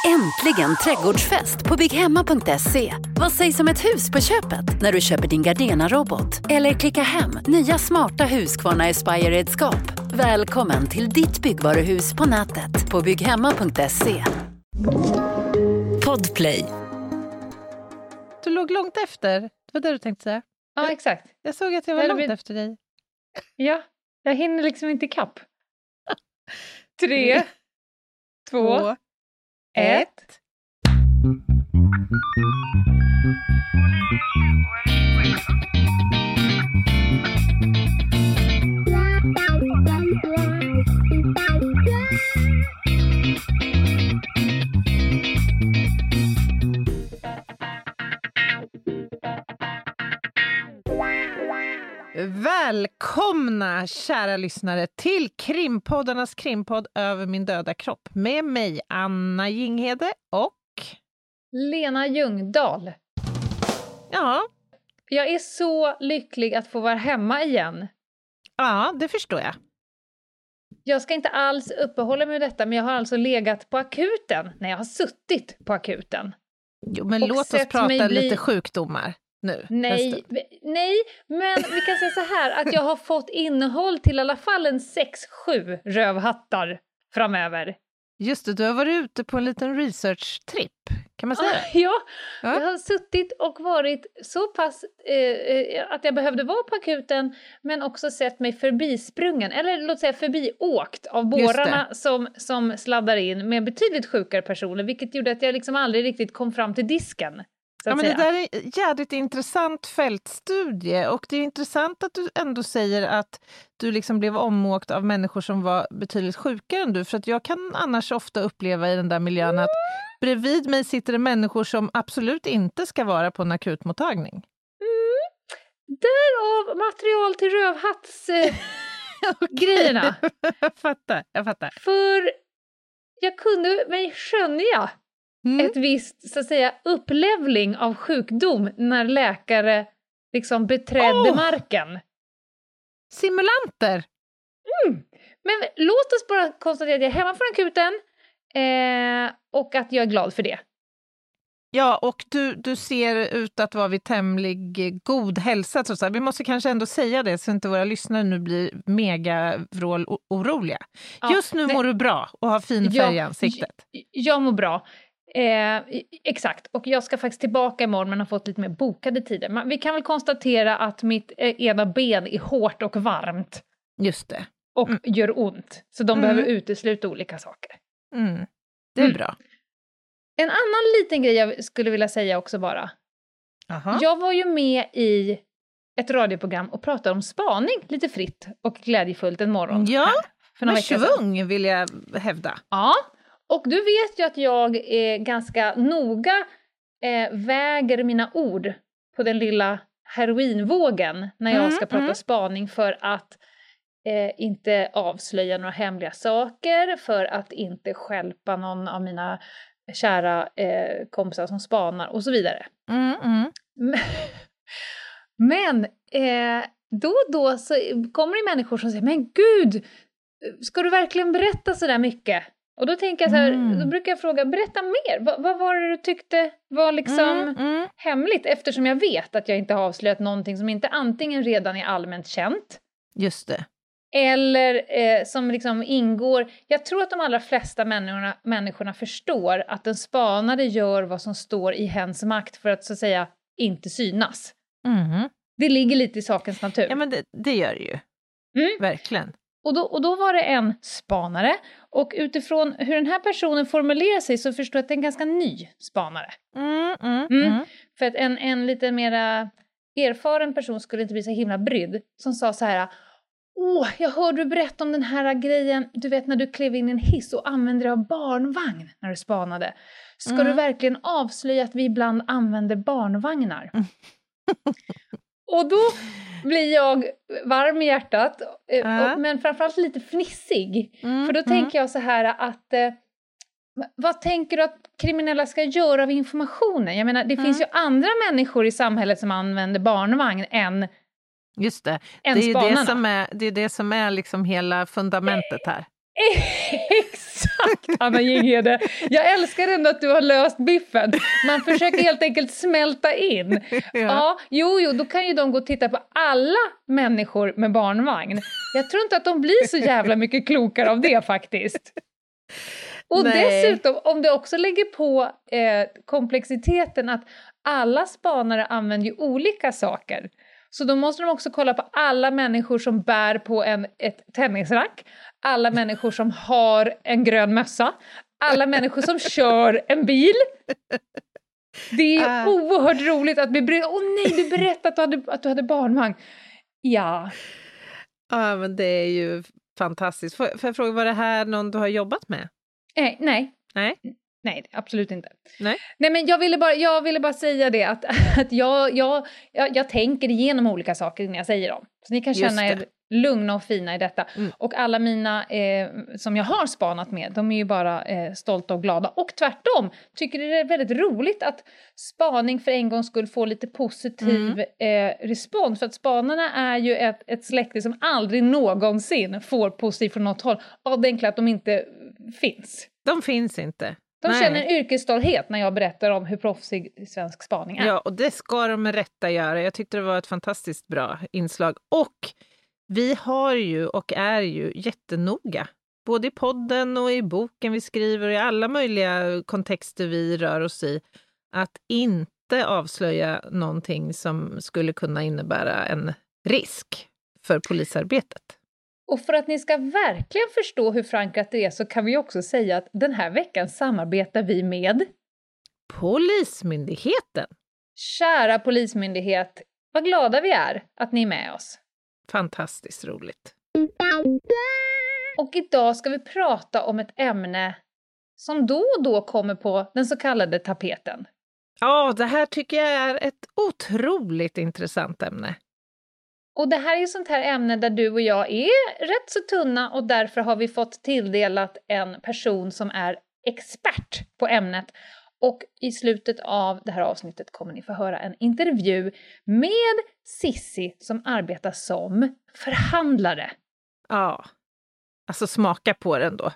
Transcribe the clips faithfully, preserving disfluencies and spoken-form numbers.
Äntligen trädgårdsfest på bygghemma punkt se. Vad sägs om ett hus på köpet när du köper din Gardena-robot? Eller klicka hem nya smarta Husqvarna Aspire-redskap. Välkommen till ditt byggvaruhus på nätet på bygghemma punkt se. Podplay. Du låg långt efter. Det var det du tänkte säga. Ja, exakt. Jag såg att jag var jag långt vet... efter dig. Ja, jag hinner liksom inte kapp. Tre, två, två ett. Välkomna kära lyssnare till krimpoddarnas krimpodd Över min döda kropp med mig Anna Jinghede och Lena Ljungdahl. Ja. Jag är så lycklig att få vara hemma igen. Ja, det förstår jag. Jag ska inte alls uppehålla mig med detta, men jag har alltså legat på akuten när jag har suttit på akuten. Jo, men låt oss prata bli... lite sjukdomar. Nu, nej, nej, men vi kan säga så här att jag har fått innehåll till i alla fall en sex sju rövhattar framöver. Just det, du har varit ute på en liten research-tripp, kan man säga? Ah, ja, ja, jag har suttit och varit så pass eh, att jag behövde vara på akuten, men också sett mig förbisprungen, eller låt säga förbiåkt av bårarna som, som sladdar in med betydligt sjukare personer, vilket gjorde att jag liksom aldrig riktigt kom fram till disken. Ja, men det där är en jävligt intressant fältstudie och det är intressant att du ändå säger att du liksom blev omåkt av människor som var betydligt sjukare än du, för att jag kan annars ofta uppleva i den där miljön att bredvid mig sitter det människor som absolut inte ska vara på en akutmottagning. Mm. Därav material till rövhattsgrejerna. Okay. jag fattar, jag fattar. För jag kunde mig skönja Mm. ett visst, så att säga, upplevling av sjukdom när läkare liksom beträdde oh! marken. Simulanter! Mm. Men låt oss bara konstatera att jag är hemma från akuten eh, och att jag är glad för det. Ja, och du, du ser ut att vara vid tämlig god hälsa. Så vi måste kanske ändå säga det så inte våra lyssnare nu blir mega vrål oroliga. Ja, Just nu det... mår du bra och har fin färg i ansiktet. Jag, jag mår bra. Eh, exakt, och jag ska faktiskt tillbaka imorgon men har fått lite mer bokade tider. Men vi kan väl konstatera att mitt eh, ena ben är hårt och varmt. Just det. Och mm. gör ont. Så de mm. behöver utesluta olika saker. Mm. Det är mm. bra. En annan liten grej jag skulle vilja säga också bara. Aha. Jag var ju med i ett radioprogram och pratade om spaning lite fritt och glädjefullt en morgon. Ja, här, för med svung vill jag hävda. Ja. Och du vet ju att jag är ganska noga eh, väger mina ord på den lilla heroinvågen när jag mm, ska prata mm. spaning för att eh, inte avslöja några hemliga saker, för att inte stjälpa någon av mina kära eh, kompisar som spanar och så vidare. Mm, mm. Men eh, då och då så kommer det människor som säger, men gud, ska du verkligen berätta så där mycket? Och då tänker jag så här, mm. då brukar jag fråga, berätta mer. Va, vad var det du tyckte var liksom mm, mm. hemligt? Eftersom jag vet att jag inte har avslöjat någonting som inte antingen redan är allmänt känt. Just det. Eller eh, som liksom ingår. Jag tror att de allra flesta människorna, människorna förstår att den spanade gör vad som står i hens makt för att så att säga inte synas. Mm. Det ligger lite i sakens natur. Ja, men det, det gör det ju. Mm. Verkligen. Och då, och då var det en spanare. Och utifrån hur den här personen formulerar sig så förstår jag att det är en ganska ny spanare. Mm, mm, mm. Mm. För att en, en lite mera erfaren person skulle inte bli så himla brydd. Som sa så här: åh, jag hörde du berätta om den här grejen. Du vet när du klev in i en hiss och använde dig av barnvagn när du spanade. Ska mm. du verkligen avslöja att vi ibland använder barnvagnar? Mm. Och då blir jag varm i hjärtat, äh. och, men framförallt lite fnissig. Mm, för då mm. tänker jag så här att, eh, vad tänker du att kriminella ska göra av informationen? Jag menar, det mm. finns ju andra människor i samhället som använder barnvagn än Just det, än det är ju spanarna. det som är, det är det som är liksom hela fundamentet här. Exakt! Exakt, Anna Jinghede. Jag älskar ändå att du har löst biffen. Man försöker helt enkelt smälta in. Ja. ja, jo, jo, då kan ju de gå och titta på alla människor med barnvagn. Jag tror inte att de blir så jävla mycket klokare av det faktiskt. Och Nej. dessutom, om det också lägger på eh, komplexiteten att alla spanare använder ju olika saker. Så då måste de också kolla på alla människor som bär på en, ett tennisrack. Alla människor som har en grön mössa. Alla människor som kör en bil. Det är uh. oerhört roligt att bli bry- Åh oh, nej, du berättade att du hade, att du hade barnvagn. Ja. Ja, men det är ju fantastiskt. Får, får jag fråga, var det här någon du har jobbat med? Eh, nej. Nej. Nej, absolut inte. Nej, Nej men jag ville bara, jag ville bara säga det att, att jag, jag, jag, jag tänker igenom olika saker när jag säger dem. Så ni kan känna er lugna och fina i detta. Mm. Och alla mina eh, som jag har spanat med, de är ju bara eh, stolta och glada. Och tvärtom, tycker det är väldigt roligt att spaning för en gång skulle få lite positiv mm. eh, respons. För att spanarna är ju ett, ett släkte som aldrig någonsin får positivt från något håll. Av det enkla att de inte finns. De finns inte. De Nej. känner en yrkesstolthet när jag berättar om hur proffsig svensk spaning är. Ja, och det ska de med rätta göra. Jag tyckte det var ett fantastiskt bra inslag. Och vi har ju och är ju jättenoga. Både i podden och i boken vi skriver och i alla möjliga kontexter vi rör oss i. Att inte avslöja någonting som skulle kunna innebära en risk för polisarbetet. Och för att ni ska verkligen förstå hur förankrat det är så kan vi också säga att den här veckan samarbetar vi med Polismyndigheten. Kära Polismyndighet, vad glada vi är att ni är med oss. Fantastiskt roligt. Och idag ska vi prata om ett ämne som då och då kommer på den så kallade tapeten. Ja, det här tycker jag är ett otroligt intressant ämne. Och det här är ju sånt här ämne där du och jag är rätt så tunna och därför har vi fått tilldelat en person som är expert på ämnet. Och i slutet av det här avsnittet kommer ni få höra en intervju med Sissi som arbetar som förhandlare. Ja, alltså smaka på den då.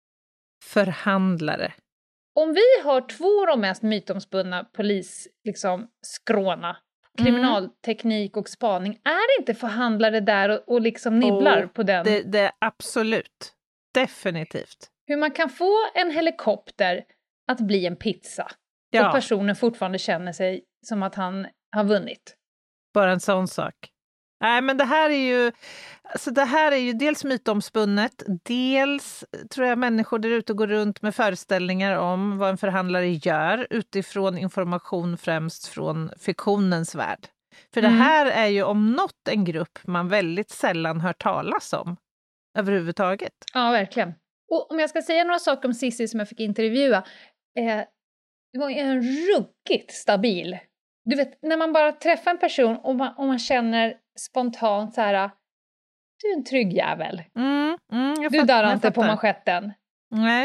Förhandlare. Om vi har två av de mest mytomspunna polis, liksom, skråna, kriminalteknik och spaning, är inte förhandlare där och, och liksom nibblar oh, på den? Det, det är absolut. Definitivt. Hur man kan få en helikopter att bli en pizza. Ja. Och personen fortfarande känner sig som att han har vunnit. Bara en sån sak. Nej, men det här är ju, alltså det här är ju dels mytomspunnet, dels tror jag människor där ute går runt med föreställningar om vad en förhandlare gör utifrån information främst från fiktionens värld. För mm. det här är ju om något en grupp man väldigt sällan hör talas om överhuvudtaget. Ja, verkligen. Och om jag ska säga några saker om Sissi som jag fick intervjua, eh, det var en ruggigt stabil. Du vet, när man bara träffar en person och man, och man känner spontant så här: du är en trygg jävel. Mm, mm, du darrar inte på manschetten. Nej.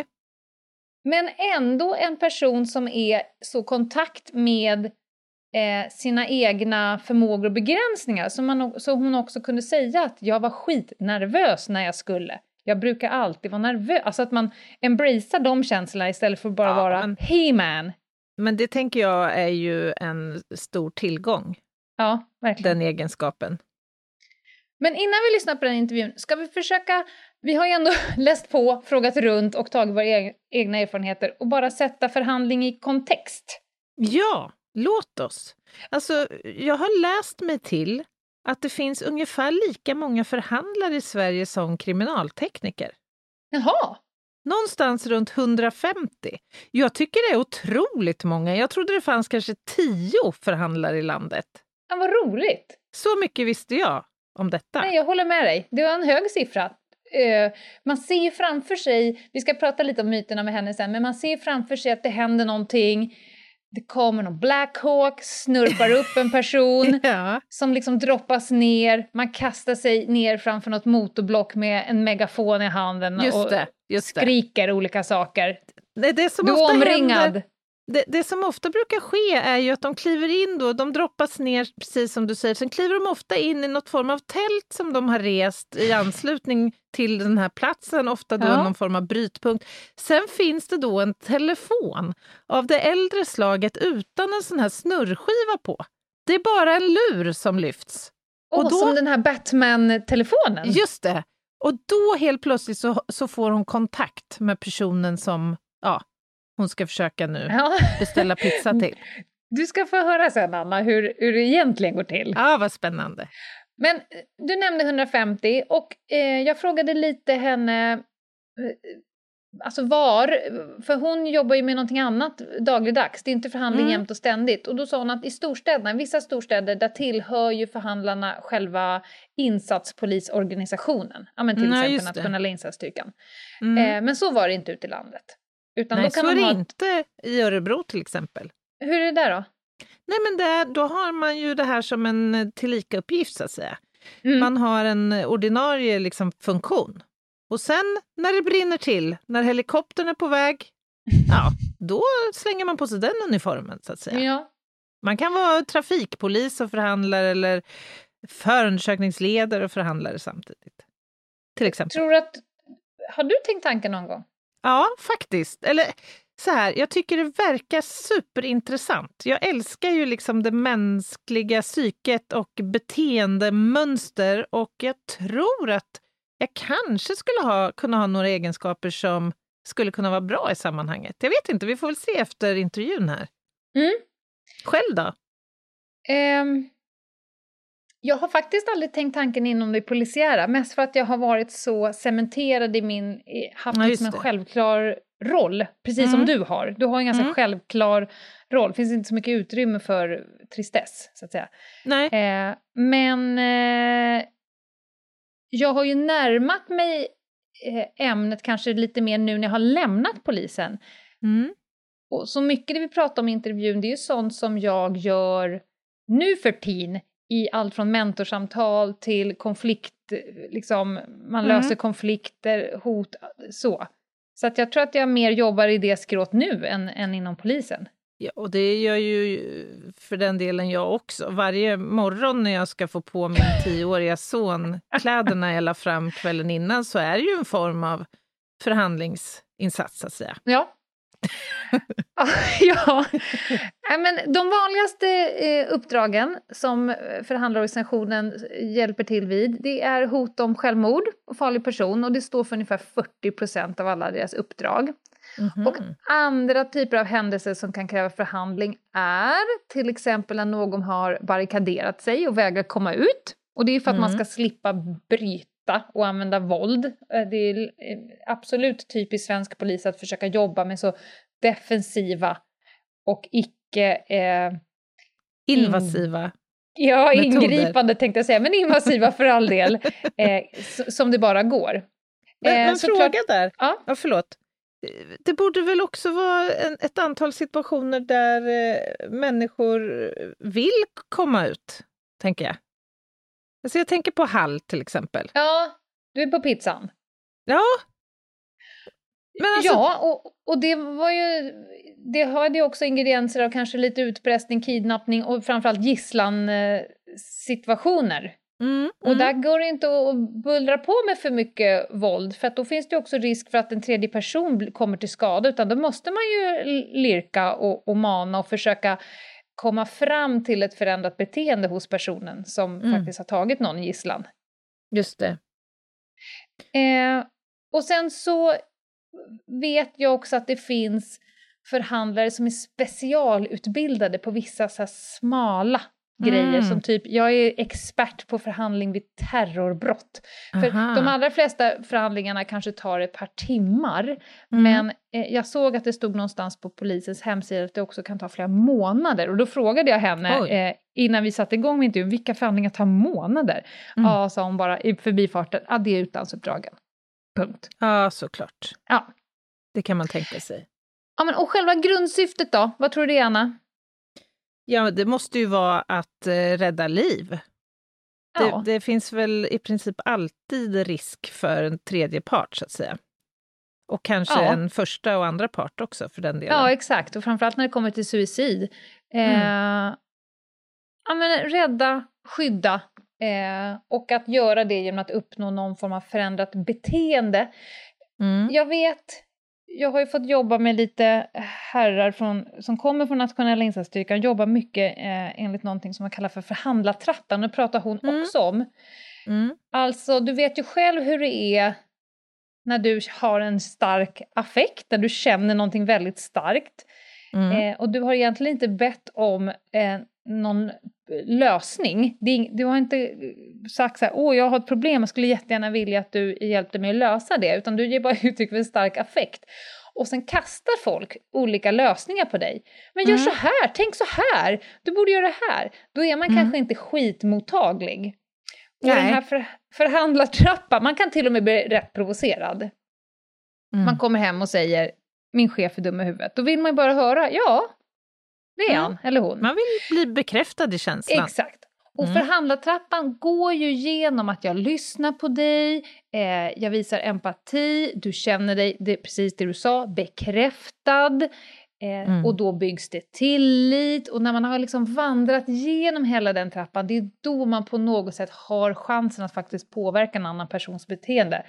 Men ändå en person som är så kontakt med eh, sina egna förmågor och begränsningar. Så, man, så hon också kunde säga att jag var skitnervös när jag skulle. Jag brukar alltid vara nervös. Alltså att man embracear de känslorna istället för att bara ja, vara men... hey man. Men det tänker jag är ju en stor tillgång. Ja, verkligen. Den egenskapen. Men innan vi lyssnar på den intervjun ska vi försöka, vi har ju ändå läst på, frågat runt och tagit våra egna erfarenheter och bara sätta förhandling i kontext. Ja, låt oss. Alltså, jag har läst mig till att det finns ungefär lika många förhandlare i Sverige som kriminaltekniker. Jaha. Någonstans runt hundrafemtio. Jag tycker det är otroligt många. Jag trodde det fanns kanske tio förhandlare i landet. Ja, vad roligt. Så mycket visste jag om detta. Nej, jag håller med dig. Det var en hög siffra. Uh, man ser ju framför sig, vi ska prata lite om myterna med henne sen, men man ser framför sig att det händer någonting. Det kommer någon Black Hawk, snurpar upp en person ja. som liksom droppas ner. Man kastar sig ner framför något motorblock med en megafon i handen just och det, just skriker det. olika saker. Det är det som du ofta är omringad. Händer. Det, det som ofta brukar ske är ju att de kliver in då, de droppas ner precis som du säger, sen kliver de ofta in i något form av tält som de har rest i anslutning till den här platsen, ofta då Ja. någon form av brytpunkt. Sen finns det då en telefon av det äldre slaget utan en sån här snurrskiva på. Det är bara en lur som lyfts. Och Och då- som den här Batman-telefonen. Just det. Och då helt plötsligt så, så får hon kontakt med personen som ja, hon ska försöka nu Ja. beställa pizza till. Du ska få höra sen, Anna, hur, hur det egentligen går till. Ja, vad spännande. Men eh, du nämnde hundrafemtio och eh, jag frågade lite henne, eh, alltså var, för hon jobbar ju med någonting annat dagligdags, det är inte förhandling Mm. jämt och ständigt. Och då sa hon att i storstäderna, i vissa storstäder, där tillhör ju förhandlarna själva insatspolisorganisationen. Ja, men till Nej, exempel just det. nationella insatsstyrkan. Mm. Eh, men så var det inte ute i landet. Utan Nej, då kan så är man det ha... inte i Örebro till exempel. Hur är det där då? Nej, men där, då har man ju det här som en tillika-uppgift så att säga. Mm. Man har en ordinarie liksom, funktion. Och sen när det brinner till, när helikoptern är på väg, ja, då slänger man på sig den uniformen så att säga. Ja. Man kan vara trafikpolis och förhandlare eller förundersökningsledare och förhandlare samtidigt. Till exempel. Tror du att... Har du tänkt tanken någon gång? Ja, faktiskt. Eller så här, jag tycker det verkar superintressant. Jag älskar ju liksom det mänskliga psyket och beteendemönster och jag tror att jag kanske skulle ha, kunna ha några egenskaper som skulle kunna vara bra i sammanhanget. Jag vet inte, vi får väl se efter intervjun här. Mm. Själv då? Ehm, jag har faktiskt aldrig tänkt tanken inom det polisiära, mest för att jag har varit så cementerad i min, i- haft Ja, liksom en just det. självklar roll, precis Mm. som du har. Du har en ganska Mm. självklar roll, finns inte så mycket utrymme för tristess, så att säga. Nej. Eh, men eh, jag har ju närmat mig eh, ämnet kanske lite mer nu när jag har lämnat polisen. Mm. Och så mycket det vi pratar om i intervjun, det är ju sånt som jag gör nu för tiden i allt från mentorsamtal till konflikt, liksom man Mm. löser konflikter, hot, så. Så att jag tror att jag mer jobbar i det skrået nu än, än inom polisen. Ja, och det gör ju för den delen jag också. Varje morgon när jag ska få på min tioåriga son kläderna jag la fram kvällen innan så är det ju en form av förhandlingsinsats så att säga. Ja. Ja. Nej, men de vanligaste eh, uppdragen som förhandlarorganisationen hjälper till vid, det är hot om självmord och farlig person och det står för ungefär fyrtio procent av alla deras uppdrag. Mhm. Och andra typer av händelser som kan kräva förhandling är till exempel när någon har barrikaderat sig och vägrar komma ut. Och det är för att Mm. man ska slippa bryta och använda våld. Eh, Det är eh, absolut typiskt svensk polis att försöka jobba med så defensiva och icke... Eh, Invasiva. ja, Metoder. ingripande tänkte jag säga, men invasiva för all del. Eh, s- som det bara går. Men, Eh, men såklart- fråga där. Ja. Ja, förlåt. Det borde väl också vara en, ett antal situationer där eh, människor vill komma ut, tänker jag. Alltså jag tänker på Hall till exempel. Ja, du är på pizzan. Ja. Men alltså, Ja, och, och det var ju, det hade ju också ingredienser av kanske lite utpressning, kidnappning och framförallt gisslan eh, situationer. Mm, Och mm. där går det inte att bullra på med för mycket våld, för att då finns det också risk för att en tredje person bl- kommer till skada, utan då måste man ju l- lirka och, och mana och försöka komma fram till ett förändrat beteende hos personen som Mm. faktiskt har tagit någon gisslan. Just det. Eh, och sen så vet jag också att det finns förhandlare som är specialutbildade på vissa så här smala grejer, Mm. som typ, jag är expert på förhandling vid terrorbrott. För Aha. de allra flesta förhandlingarna kanske tar ett par timmar, Mm. men eh, jag såg att det stod någonstans på polisens hemsida att det också kan ta flera månader. Och då frågade jag henne Oj. eh, innan vi satte igång med intervjun, vilka förhandlingar tar månader? Mm. Ja, sa hon bara i förbifarten, ja, det är utlandsuppdragen. Punkt. Ja, såklart. Ja. Det kan man tänka sig. Ja, men och själva grundsyftet då? Vad tror du det är, Anna? Ja, det måste ju vara att eh, rädda liv. Ja. Det, det finns väl i princip alltid risk för en tredje part, så att säga. Och kanske ja. en första och andra part också för den delen. Ja, exakt. Och framförallt när det kommer till suicid. Eh, mm. ja, men rädda, skydda. Eh, och att göra det genom att uppnå någon form av förändrat beteende. Mm. Jag vet, jag har ju fått jobba med lite herrar från, som kommer från nationella insatsstyrkan. Jobbar mycket eh, enligt någonting som man kallar för förhandlartrappan. Nu pratar hon mm. också om. Mm. Alltså, du vet ju själv hur det är när du har en stark affekt, när du känner någonting väldigt starkt. Mm. Eh, och du har egentligen inte bett om eh, någon lösning. Det, du har inte sagt så här, åh jag har ett problem, jag skulle jättegärna vilja att du hjälpte mig att lösa det. Utan du ger bara uttryck för en stark affekt. Och sen kastar folk olika lösningar på dig. Men gör mm. så här, tänk så här, du borde göra det här. Då är man mm. kanske inte skitmottaglig. Och den här för, förhandlartrappan, man kan till och med bli rätt provocerad. Mm. Man kommer hem och säger, min chef är dum i huvudet. Då vill man ju bara höra, ja, det är mm. han eller hon. Man vill bli bekräftad i känslan. Exakt. Och mm. förhandlartrappan går ju genom att jag lyssnar på dig, eh, jag visar empati, du känner dig, det är precis det du sa, bekräftad. Eh, mm. Och då byggs det tillit. Och när man har liksom vandrat genom hela den trappan, det är då man på något sätt har chansen att faktiskt påverka en annan persons beteende.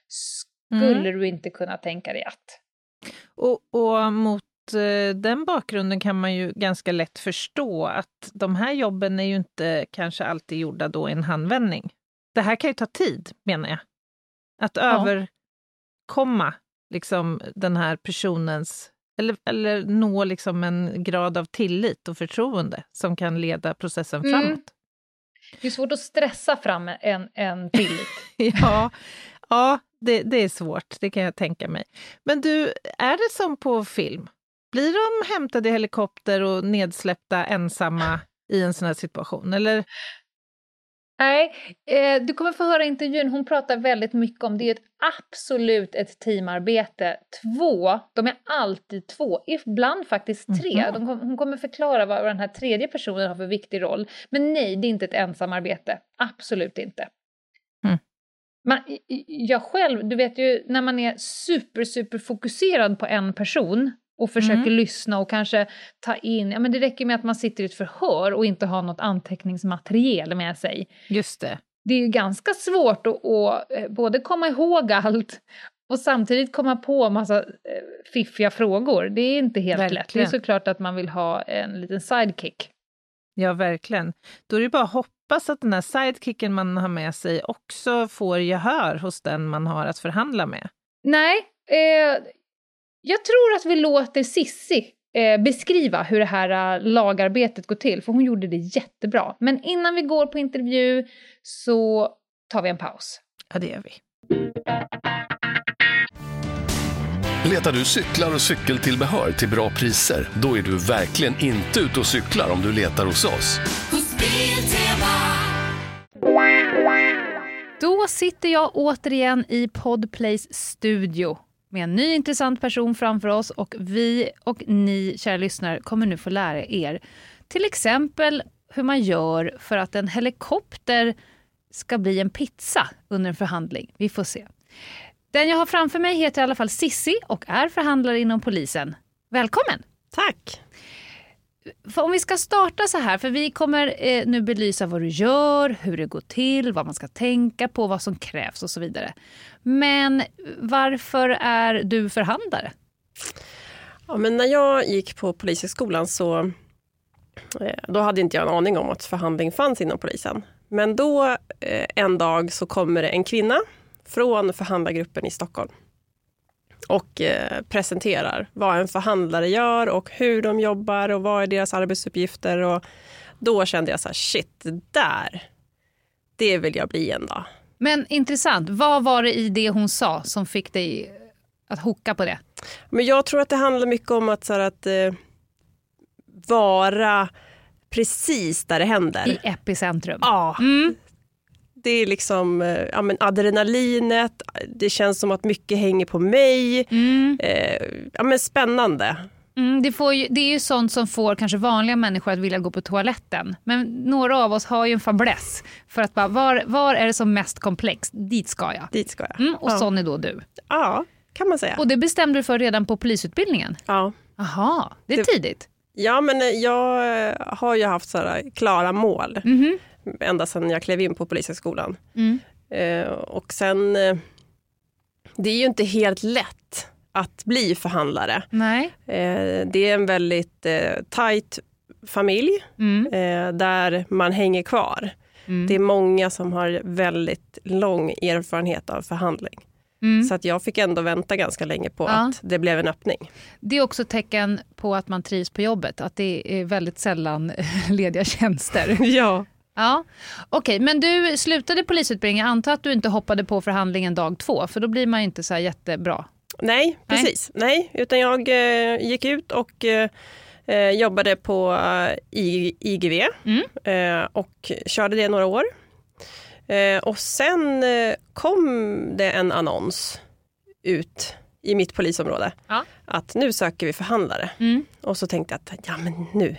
Skulle mm. du inte kunna tänka dig att? Och, och mot eh, den bakgrunden kan man ju ganska lätt förstå att de här jobben är ju inte kanske alltid gjorda då i en handvändning. Det här kan ju ta tid, menar jag. Att ja. överkomma liksom den här personens Eller, eller nå liksom en grad av tillit och förtroende som kan leda processen framåt. Mm. Det är svårt att stressa fram en, en tillit. ja, ja det, det är svårt, det kan jag tänka mig. Men du, är det som på film? Blir de hämtade i helikopter och nedsläppta ensamma i en sån här situation? Eller... Nej, eh, du kommer få höra intervjun. Hon pratar väldigt mycket om det är ett absolut ett teamarbete. Två, de är alltid två. Ibland faktiskt tre. Mm-hmm. De kom, hon kommer förklara vad den här tredje personen har för viktig roll. Men nej, det är inte ett ensamarbete. Absolut inte. Mm. Man, jag själv, du vet ju, när man är super, super fokuserad på en person och försöker mm. lyssna och kanske ta in... Ja, men det räcker med att man sitter i ett förhör och inte har något anteckningsmaterial med sig. Just det. Det är ju ganska svårt att, att både komma ihåg allt och samtidigt komma på en massa fiffiga frågor. Det är inte helt verkligen. lätt. Det är såklart att man vill ha en liten sidekick. Ja, verkligen. Då är det bara att hoppas att den här sidekicken man har med sig också får gehör hos den man har att förhandla med. Nej, eh... jag tror att vi låter Sissi eh, beskriva hur det här uh, lagarbetet går till. För hon gjorde det jättebra. Men innan vi går på intervju så tar vi en paus. Ja, det gör vi. Letar du cyklar och cykeltillbehör till bra priser? Då är du verkligen inte ute och cyklar om du letar hos oss. Då sitter jag återigen i Podplays studio med en ny intressant person framför oss och vi och ni, kära lyssnare, kommer nu få lära er till exempel hur man gör för att en helikopter ska bli en pizza under en förhandling. Vi får se. Den jag har framför mig heter i alla fall Sissi och är förhandlare inom polisen. Välkommen! Tack! För om vi ska starta så här, för vi kommer eh, nu belysa vad du gör, hur det går till, vad man ska tänka på, vad som krävs och så vidare. Men varför är du förhandlare? Ja, men när jag gick på polishögskolan så eh, då hade inte jag en aning om att förhandling fanns inom polisen. Men då eh, en dag så kommer det en kvinna från förhandlargruppen i Stockholm och eh, presenterar vad en förhandlare gör och hur de jobbar och vad är deras arbetsuppgifter. Och då kände jag så här, shit, där, det vill jag bli en dag. Men intressant, vad var det i det hon sa som fick dig att hocka på det? Men jag tror att det handlar mycket om att, så här, att eh, vara precis där det händer. I epicentrum. Ja, mm. Det är liksom ja, men adrenalinet, det känns som att mycket hänger på mig. Mm. Eh, ja, men spännande. Mm, det, får ju, det är ju sånt som får kanske vanliga människor att vilja gå på toaletten. Men några av oss har ju en fäbless för att bara, var, var är det som mest komplext? Dit ska jag. Dit ska jag. Mm, och ja. sån är då du. Ja. kan man säga. Och det bestämde du för redan på polisutbildningen? Ja. Aha, det är Det- tidigt. Ja, men jag har ju haft sådana klara mål Mhm. ända sedan jag klev in på Polishögskolan. Mm. Eh, och sen, eh, det är ju inte helt lätt att bli förhandlare. Nej. Eh, det är en väldigt eh, tajt familj Mm. eh, där man hänger kvar. Mm. Det är många som har väldigt lång erfarenhet av förhandling. Mm. Så att jag fick ändå vänta ganska länge på Ja. att det blev en öppning. Det är också ett tecken på att man trivs på jobbet, att det är väldigt sällan lediga tjänster. Ja. Ja, okej, men du slutade polisutbildningen. Jag antar att du inte hoppade på förhandlingen dag två, för då blir man inte så här jättebra. Nej, precis. Nej, utan jag eh, gick ut och eh, jobbade på eh, I, I G V Mm. eh, och körde det några år. Eh, och sen eh, kom det en annons ut i mitt polisområde Ja. att nu söker vi förhandlare. Mm. Och så tänkte jag att ja, men nu,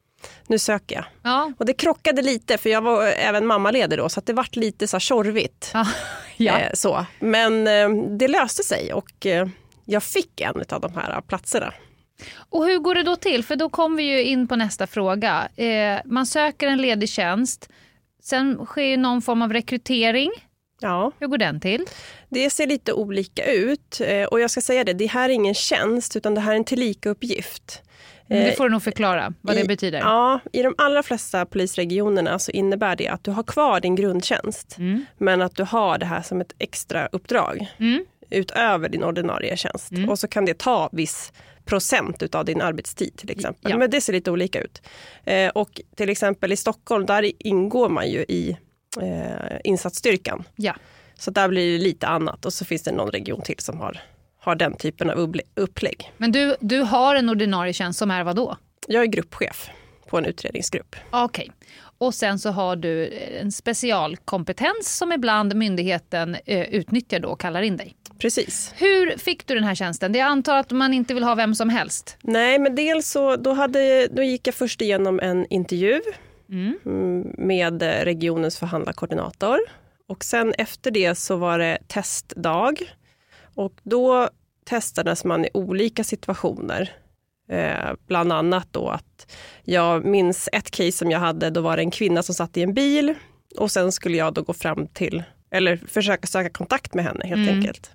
nu söker jag. Ja. Och det krockade lite, för jag var även mammaledig då, så att det vart lite så här tjorvigt. Ja. Ja. Eh, så. Men eh, det löste sig och eh, jag fick en av de här platserna. Och hur går det då till? För då kommer vi ju in på nästa fråga. Eh, man söker en ledig tjänst. Sen sker ju någon form av rekrytering. Ja, Hur går den till? det ser lite olika ut. Eh, och jag ska säga det, det här är ingen tjänst utan det här är en tillika uppgift. Det får du nog förklara vad det I, betyder. Ja, i de allra flesta polisregionerna så innebär det att du har kvar din grundtjänst. Mm. Men att du har det här som ett extra uppdrag Mm. utöver din ordinarie tjänst. Mm. Och så kan det ta viss procent utav din arbetstid till exempel. Ja. Men det ser lite olika ut. Eh, och till exempel i Stockholm, där ingår man ju i eh, insatsstyrkan. Ja. Så där blir det lite annat. Och så finns det någon region till som har, har den typen av upplä- upplägg. Men du, du har en ordinarie tjänst som är vad då? Jag är gruppchef på en utredningsgrupp. Okej. Och sen så har du en specialkompetens som ibland myndigheten eh, utnyttjar då och kallar in dig. Precis. Hur fick du den här tjänsten? Jag antar att man inte vill ha vem som helst. Nej, men dels så då, hade, då gick jag först igenom en intervju Mm. mm, med regionens förhandlarkoordinator. Och sen efter det så var det testdag. Och då testades man i olika situationer. Eh, bland annat då att jag minns ett case som jag hade, då var det en kvinna som satt i en bil. Och sen skulle jag då gå fram till, eller försöka söka kontakt med henne helt Mm. enkelt.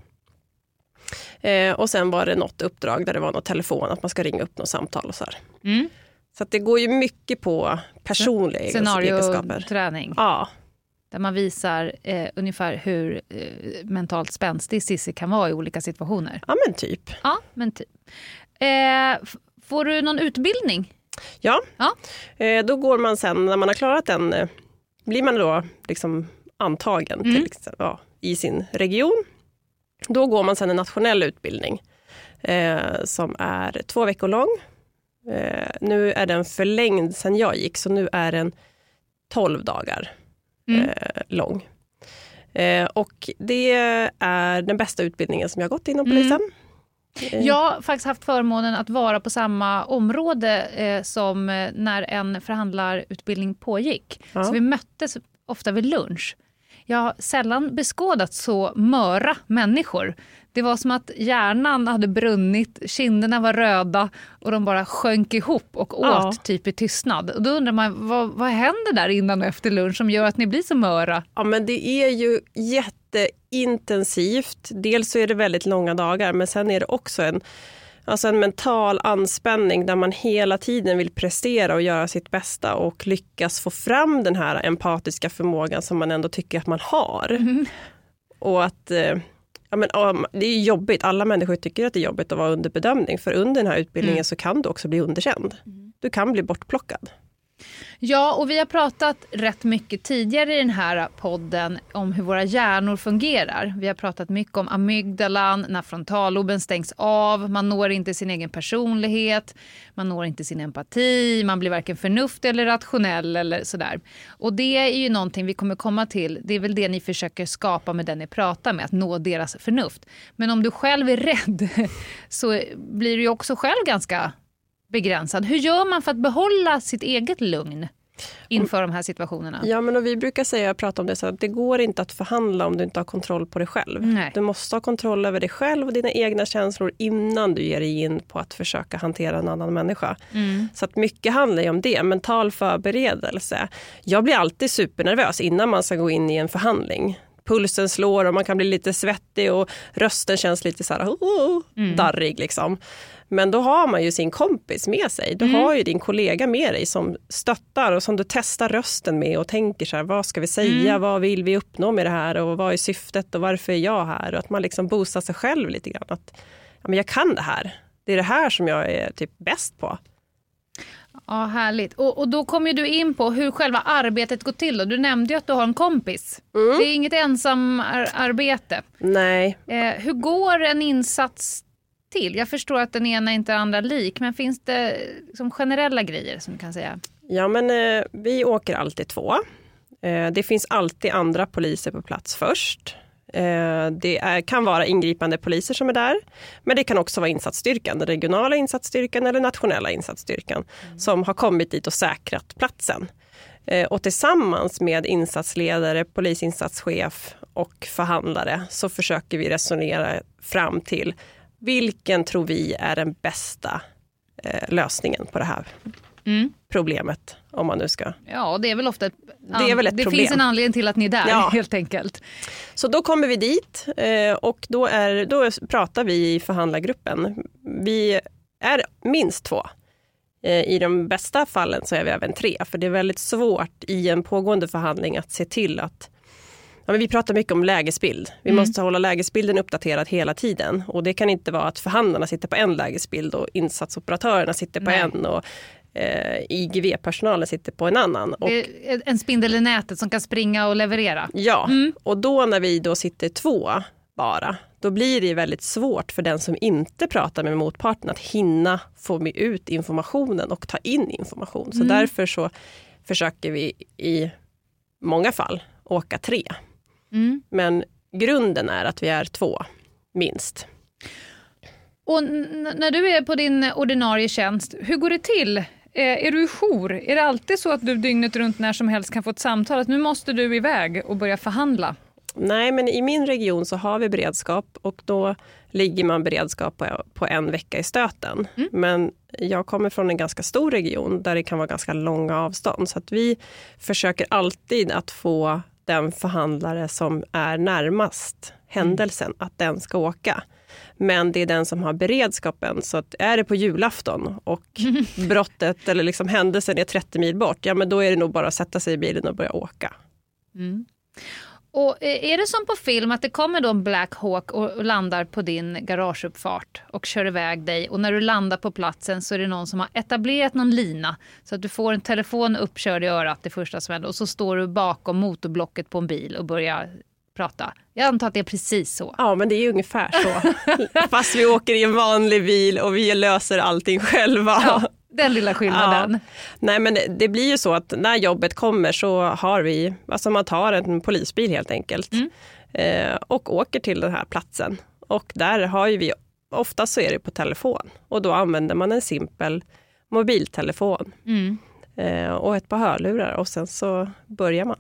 Eh, och sen var det något uppdrag där det var något telefon, att man ska ringa upp något samtal och så här. Mm. Så att det går ju mycket på personliga egenskaper. Scenario-träning. Ja, Där man visar eh, ungefär hur eh, mentalt spänstig Cissi kan vara i olika situationer. ja, men typ. Ja, men typ. Eh, f- får du någon utbildning? Ja, Ja. Eh, då går man sen, när man har klarat den, eh, blir man då liksom antagen Mm. till, exempel, ja, i sin region. Då går man sen en nationell utbildning eh, som är två veckor lång. Eh, nu är den förlängd sen jag gick, så nu är den tolv dagar Mm. eh, lång. Eh, och det är den bästa utbildningen som jag har gått inom Mm. polisen. Eh, Jag har faktiskt haft förmånen att vara på samma område eh, som eh, när en förhandlarutbildning pågick. Ja. Så vi möttes ofta vid lunch. Jag har sällan beskådat så möra människor. Det var som att hjärnan hade brunnit, kinderna var röda och de bara sjönk ihop och åt Ja. typ i tystnad. Och då undrar man, vad, vad händer där innan och efter lunch som gör att ni blir så möra? Ja, men det är ju jätteintensivt. Dels så är det väldigt långa dagar, men sen är det också en, alltså en mental anspänning där man hela tiden vill prestera och göra sitt bästa och lyckas få fram den här empatiska förmågan som man ändå tycker att man har. Mm. Och att eh, ja, men, ja, det är jobbigt. Alla människor tycker att det är jobbigt att vara under bedömning, för under den här utbildningen Mm. så kan du också bli underkänd. Du kan bli bortplockad. Ja, och vi har pratat rätt mycket tidigare i den här podden om hur våra hjärnor fungerar. Vi har pratat mycket om amygdalan, när frontalloben stängs av, man når inte sin egen personlighet, man når inte sin empati, man blir varken förnuftig eller rationell eller sådär. Och det är ju någonting vi kommer komma till, det är väl det ni försöker skapa med den ni pratar med, att nå deras förnuft. Men om du själv är rädd så blir du ju också själv ganska begränsad. Hur gör man för att behålla sitt eget lugn? inför de här situationerna. Ja, men och vi brukar säga, prata om det så att det går inte att förhandla om du inte har kontroll på dig själv. Nej. Du måste ha kontroll över dig själv och dina egna känslor innan du ger dig in på att försöka hantera en annan människa. Mm. Så att mycket handlar ju om det, mental förberedelse. Jag blir alltid supernervös innan man ska gå in i en förhandling. Pulsen slår och man kan bli lite svettig och rösten känns lite så här oh, mm. darrig liksom. Men då har man ju sin kompis med sig. Du Mm. har ju din kollega med dig som stöttar och som du testar rösten med och tänker så här, vad ska vi säga, Mm. vad vill vi uppnå med det här och vad är syftet och varför är jag här? Och att man liksom boostar sig själv lite grann. Att ja, men jag kan det här. Det är det här som jag är typ bäst på. Ja, härligt. Och, och då kommer du in på hur själva arbetet går till. Då. Du nämnde ju att du har en kompis. Mm. Det är inget ensam ar- arbete. Nej. Eh, hur går en insats till? Jag förstår att den ena inte är andra lik, men finns det liksom generella grejer som du kan säga? Ja, men eh, vi åker alltid två. Eh, det finns alltid andra poliser på plats först. Eh, det är, kan vara ingripande poliser som är där. Men det kan också vara insatsstyrkan, den regionala insatsstyrkan eller nationella insatsstyrkan mm. som har kommit dit och säkrat platsen. Eh, och tillsammans med insatsledare, polisinsatschef och förhandlare så försöker vi resonera fram till vilken tror vi är den bästa eh, lösningen på det här mm. problemet, om man nu ska... Ja, det är väl ofta ett, det är väl ett det problem. finns en anledning till att ni är där, ja. helt enkelt. Så då kommer vi dit eh, och då, är, då pratar vi i förhandlargruppen. Vi är minst två. Eh, I de bästa fallen så är vi även tre, för det är väldigt svårt i en pågående förhandling att se till att ja, men vi pratar mycket om lägesbild. Vi mm. måste hålla lägesbilden uppdaterad hela tiden. Och det kan inte vara att förhandlarna sitter på en lägesbild och insatsoperatörerna sitter på Nej. en och eh, I G V-personalen sitter på en annan. Och, det är en spindel i nätet som kan springa och leverera. Ja, mm. och då när vi då sitter två bara, då blir det väldigt svårt för den som inte pratar med motparten att hinna få med ut informationen och ta in information. Så mm. därför så försöker vi i många fall åka tre. Mm. Men grunden är att vi är två, minst. Och n- när du är på din ordinarie tjänst, hur går det till? Eh, är du i jour? Är det alltid så att du dygnet runt när som helst kan få ett samtal att nu måste du iväg och börja förhandla? Nej, men i min region så har vi beredskap och då ligger man beredskap på, på en vecka i stöten. Mm. Men jag kommer från en ganska stor region där det kan vara ganska långa avstånd. Så att vi försöker alltid att få den förhandlare som är närmast händelsen, mm. att den ska åka. Men det är den som har beredskapen, så att är det på julafton och mm. brottet eller liksom händelsen är trettio mil bort, ja men då är det nog bara att sätta sig i bilen och börja åka. Mm. Och är det som på film att det kommer då en Black Hawk och landar på din garageuppfart och kör iväg dig, och när du landar på platsen så är det någon som har etablerat någon lina så att du får en telefon uppkörd i örat det första som händer, och så står du bakom motorblocket på en bil och börjar prata. Jag antar att det är precis så. Ja, men det är ju ungefär så. Fast vi åker i en vanlig bil och vi löser allting själva. Ja, den lilla skillnaden. Ja. Nej, men det, det blir ju så att när jobbet kommer så har vi, alltså man tar en polisbil helt enkelt mm. eh, och åker till den här platsen. Och där har ju vi, ofta så är det på telefon. Och då använder man en simpel mobiltelefon mm. eh, och ett par hörlurar och sen så börjar man.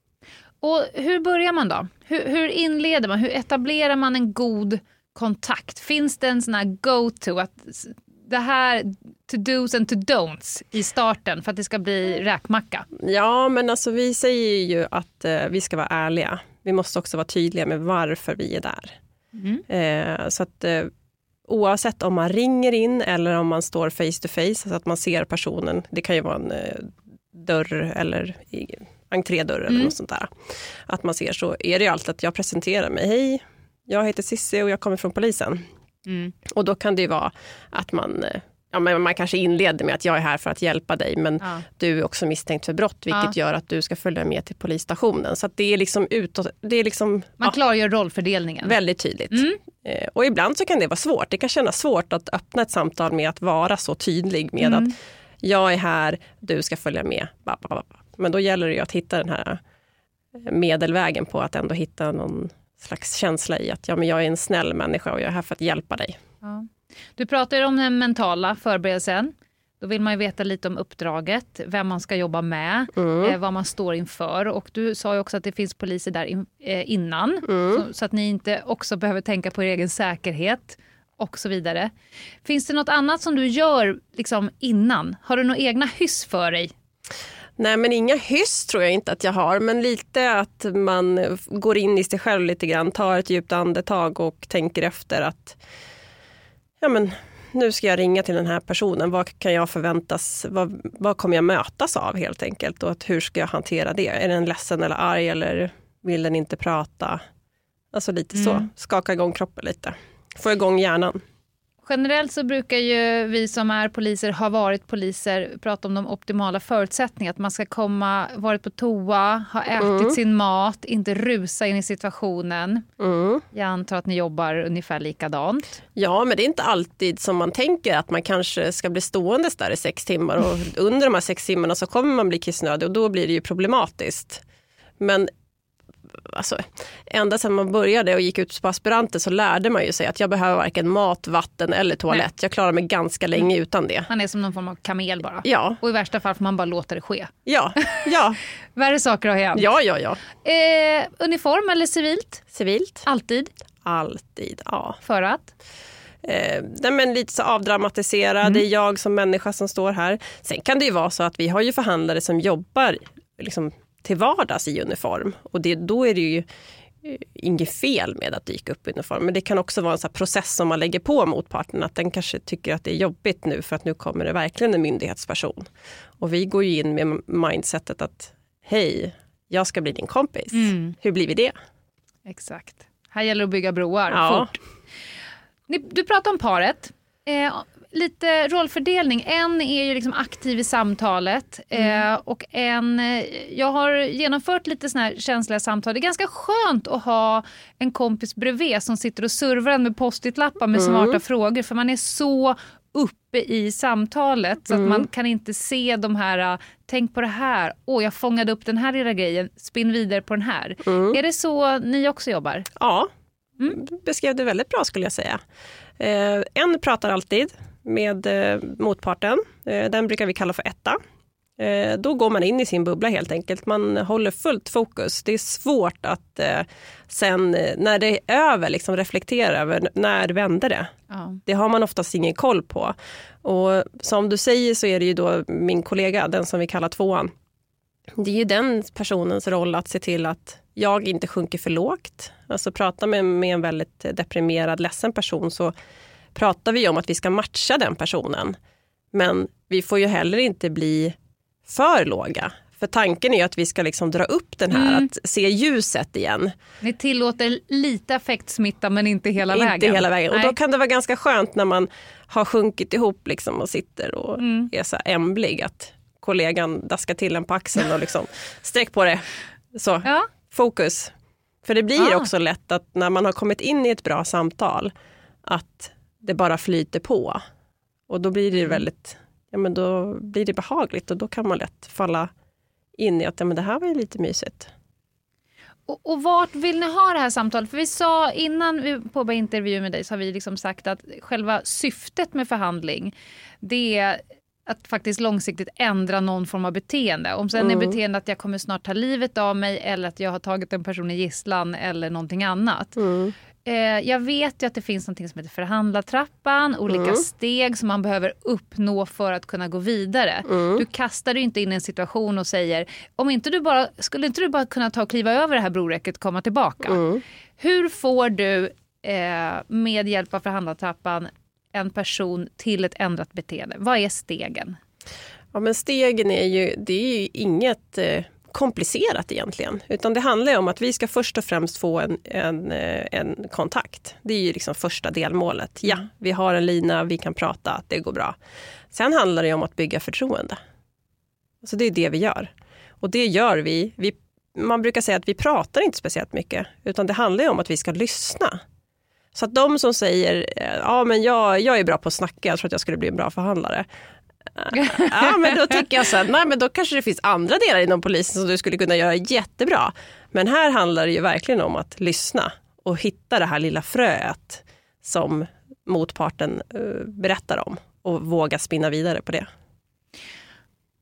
Och hur börjar man då? Hur, hur inleder man? Hur etablerar man en god kontakt? Finns det en sån här go-to att det här to-dos and to-don'ts i starten för att det ska bli räkmacka? Ja, men alltså vi säger ju att eh, vi ska vara ärliga. Vi måste också vara tydliga med varför vi är där. Mm. Eh, så att eh, oavsett om man ringer in eller om man står face to face så att man ser personen, det kan ju vara en eh, dörr eller entrédörr eller mm. något sånt där. Att man ser, så är det ju alltid att jag presenterar mig. Hej, jag heter Sissi och jag kommer från polisen. Mm. Och då kan det ju vara att man, ja, men man kanske inleder med att jag är här för att hjälpa dig, men ja. du är också misstänkt för brott, vilket ja. gör att du ska följa med till polisstationen. Så att det är liksom utåt, det är liksom... Man ja, klargör rollfördelningen. Väldigt tydligt. Mm. Eh, och ibland så kan det vara svårt. Det kan kännas svårt att öppna ett samtal med att vara så tydlig med mm. att jag är här, du ska följa med. Men då gäller det ju att hitta den här medelvägen på att ändå hitta någon slags känsla i att ja, men jag är en snäll människa och jag är här för att hjälpa dig. Ja. Du pratar om den mentala förberedelsen. Då vill man ju veta lite om uppdraget, vem man ska jobba med, Mm. eh, vad man står inför. Och du sa ju också att det finns poliser där in, eh, innan. Mm. Så, så att ni inte också behöver tänka på er egen säkerhet och så vidare. Finns det något annat som du gör liksom innan? Har du några egna hyss för dig? Nej, men inga hyss tror jag inte att jag har. Men lite att man går in i sig själv lite grann. Tar ett djupt andetag och tänker efter att ja, men nu ska jag ringa till den här personen. Vad kan jag förväntas? Vad, vad kommer jag mötas av helt enkelt? Och att hur ska jag hantera det? Är den ledsen eller arg eller vill den inte prata? Alltså lite Mm. så. Skaka igång kroppen lite. Få igång hjärnan. Generellt så brukar ju vi som är poliser, har varit poliser, prata om de optimala förutsättningarna. Att man ska komma, varit på toa, ha ätit Mm. sin mat, inte rusa in i situationen. Mm. Jag antar att ni jobbar ungefär likadant. Ja, men det är inte alltid som man tänker att man kanske ska bli stående där i sex timmar. Och under de här sex timmarna så kommer man bli kissnödig och då blir det ju problematiskt. Men alltså, ända sedan man började och gick ut på aspiranter så lärde man ju sig att jag behöver varken mat, vatten eller toalett. Nej. Jag klarar mig ganska länge utan det. Man är som någon form av kamel bara. Ja, Och i värsta fall får man bara låta det ske. ja, ja, Värre saker har hänt. ja, ja, ja. Eh, uniform eller civilt? Civilt? Alltid. Alltid, ja. För att? Eh, nej, men lite så avdramatiserad. Mm. Det är jag som människa som står här. Sen kan det ju vara så att vi har ju förhandlare som jobbar liksom till vardags i uniform. Och det, då är det ju eh, inget fel med att dyka upp i uniform. Men det kan också vara en sån här process som man lägger på motparten. Att den kanske tycker att det är jobbigt nu för att nu kommer det verkligen en myndighetsperson. Och vi går ju in med mindsetet att hej, jag ska bli din kompis. Mm. Hur blir vi det? Exakt. Här gäller det att bygga broar Ja. fort. Ni, du pratar om paret. Eh, lite rollfördelning. En är ju liksom aktiv i samtalet. Eh, och en... eh, Jag har genomfört lite såna här känsliga samtal. Det är ganska skönt att ha en kompis bredvid som sitter och servar en med post-it-lappar med Mm. smarta frågor. För man är så uppe i samtalet så att Mm. man kan inte se de här, uh, tänk på det här, åh jag fångade upp den här lilla grejen, spinn vidare på den här. Mm. Är det så ni också jobbar? Ja, Mm. beskrev det väldigt bra skulle jag säga. Eh, en pratar alltid med eh, motparten. Eh, den brukar vi kalla för etta. Eh, då går man in i sin bubbla helt enkelt. Man håller fullt fokus. Det är svårt att eh, sen eh, när det är över liksom reflektera över när vände det. Ja. Det har man oftast ingen koll på. Och som du säger så är det ju då min kollega, den som vi kallar tvåan. Det är ju den personens roll att se till att jag inte sjunker för lågt. Alltså prata med, med en väldigt deprimerad, ledsen person så pratar vi om att vi ska matcha den personen. Men vi får ju heller inte bli för låga. För tanken är ju att vi ska liksom dra upp den här, Mm. att se ljuset igen. Ni tillåter lite affektsmitta men inte hela inte vägen. hela vägen. Och Nej. då kan det vara ganska skönt när man har sjunkit ihop liksom och sitter och Mm. är så här ämblig att kollegan daskar till en på axeln och liksom sträck på det. Så, Ja. fokus. För det blir Ah. också lätt att när man har kommit in i ett bra samtal att det bara flyter på. Och då blir det väldigt, ja men då blir det behagligt och då kan man lätt falla in i att ja, men det här var ju lite mysigt. Och, och vart vill ni ha det här samtalet? För vi sa innan vi påbörjade intervju med dig så har vi liksom sagt att själva syftet med förhandling det är att faktiskt långsiktigt ändra någon form av beteende. Om sen Mm. är beteende att jag kommer snart ta livet av mig eller att jag har tagit en person i gisslan eller någonting annat. Mm. Eh, jag vet ju att det finns något som heter förhandlartrappan, olika Mm. steg som man behöver uppnå för att kunna gå vidare. Mm. Du kastar dig inte in i en situation och säger, om inte du bara, skulle inte du bara kunna ta och kliva över det här broräcket och komma tillbaka? Mm. Hur får du eh, med hjälp av förhandlartrappan en person till ett ändrat beteende? Vad är stegen? Ja, men stegen är ju, det är ju inget eh, komplicerat egentligen. Utan det handlar ju om att vi ska först och främst få en, en, eh, en kontakt. Det är ju liksom första delmålet. Ja, vi har en lina, vi kan prata, det går bra. Sen handlar det om att bygga förtroende. Så det är det vi gör. Och det gör vi. vi. Man brukar säga att vi pratar inte speciellt mycket. Utan det handlar ju om att vi ska lyssna. Så att de som säger, ja men jag, jag är bra på att snacka, jag tror att jag skulle bli en bra förhandlare. Ja, men då tycker jag så här, nej men då kanske det finns andra delar inom polisen som du skulle kunna göra jättebra. Men här handlar det ju verkligen om att lyssna och hitta det här lilla fröet som motparten uh, berättar om och våga spinna vidare på det.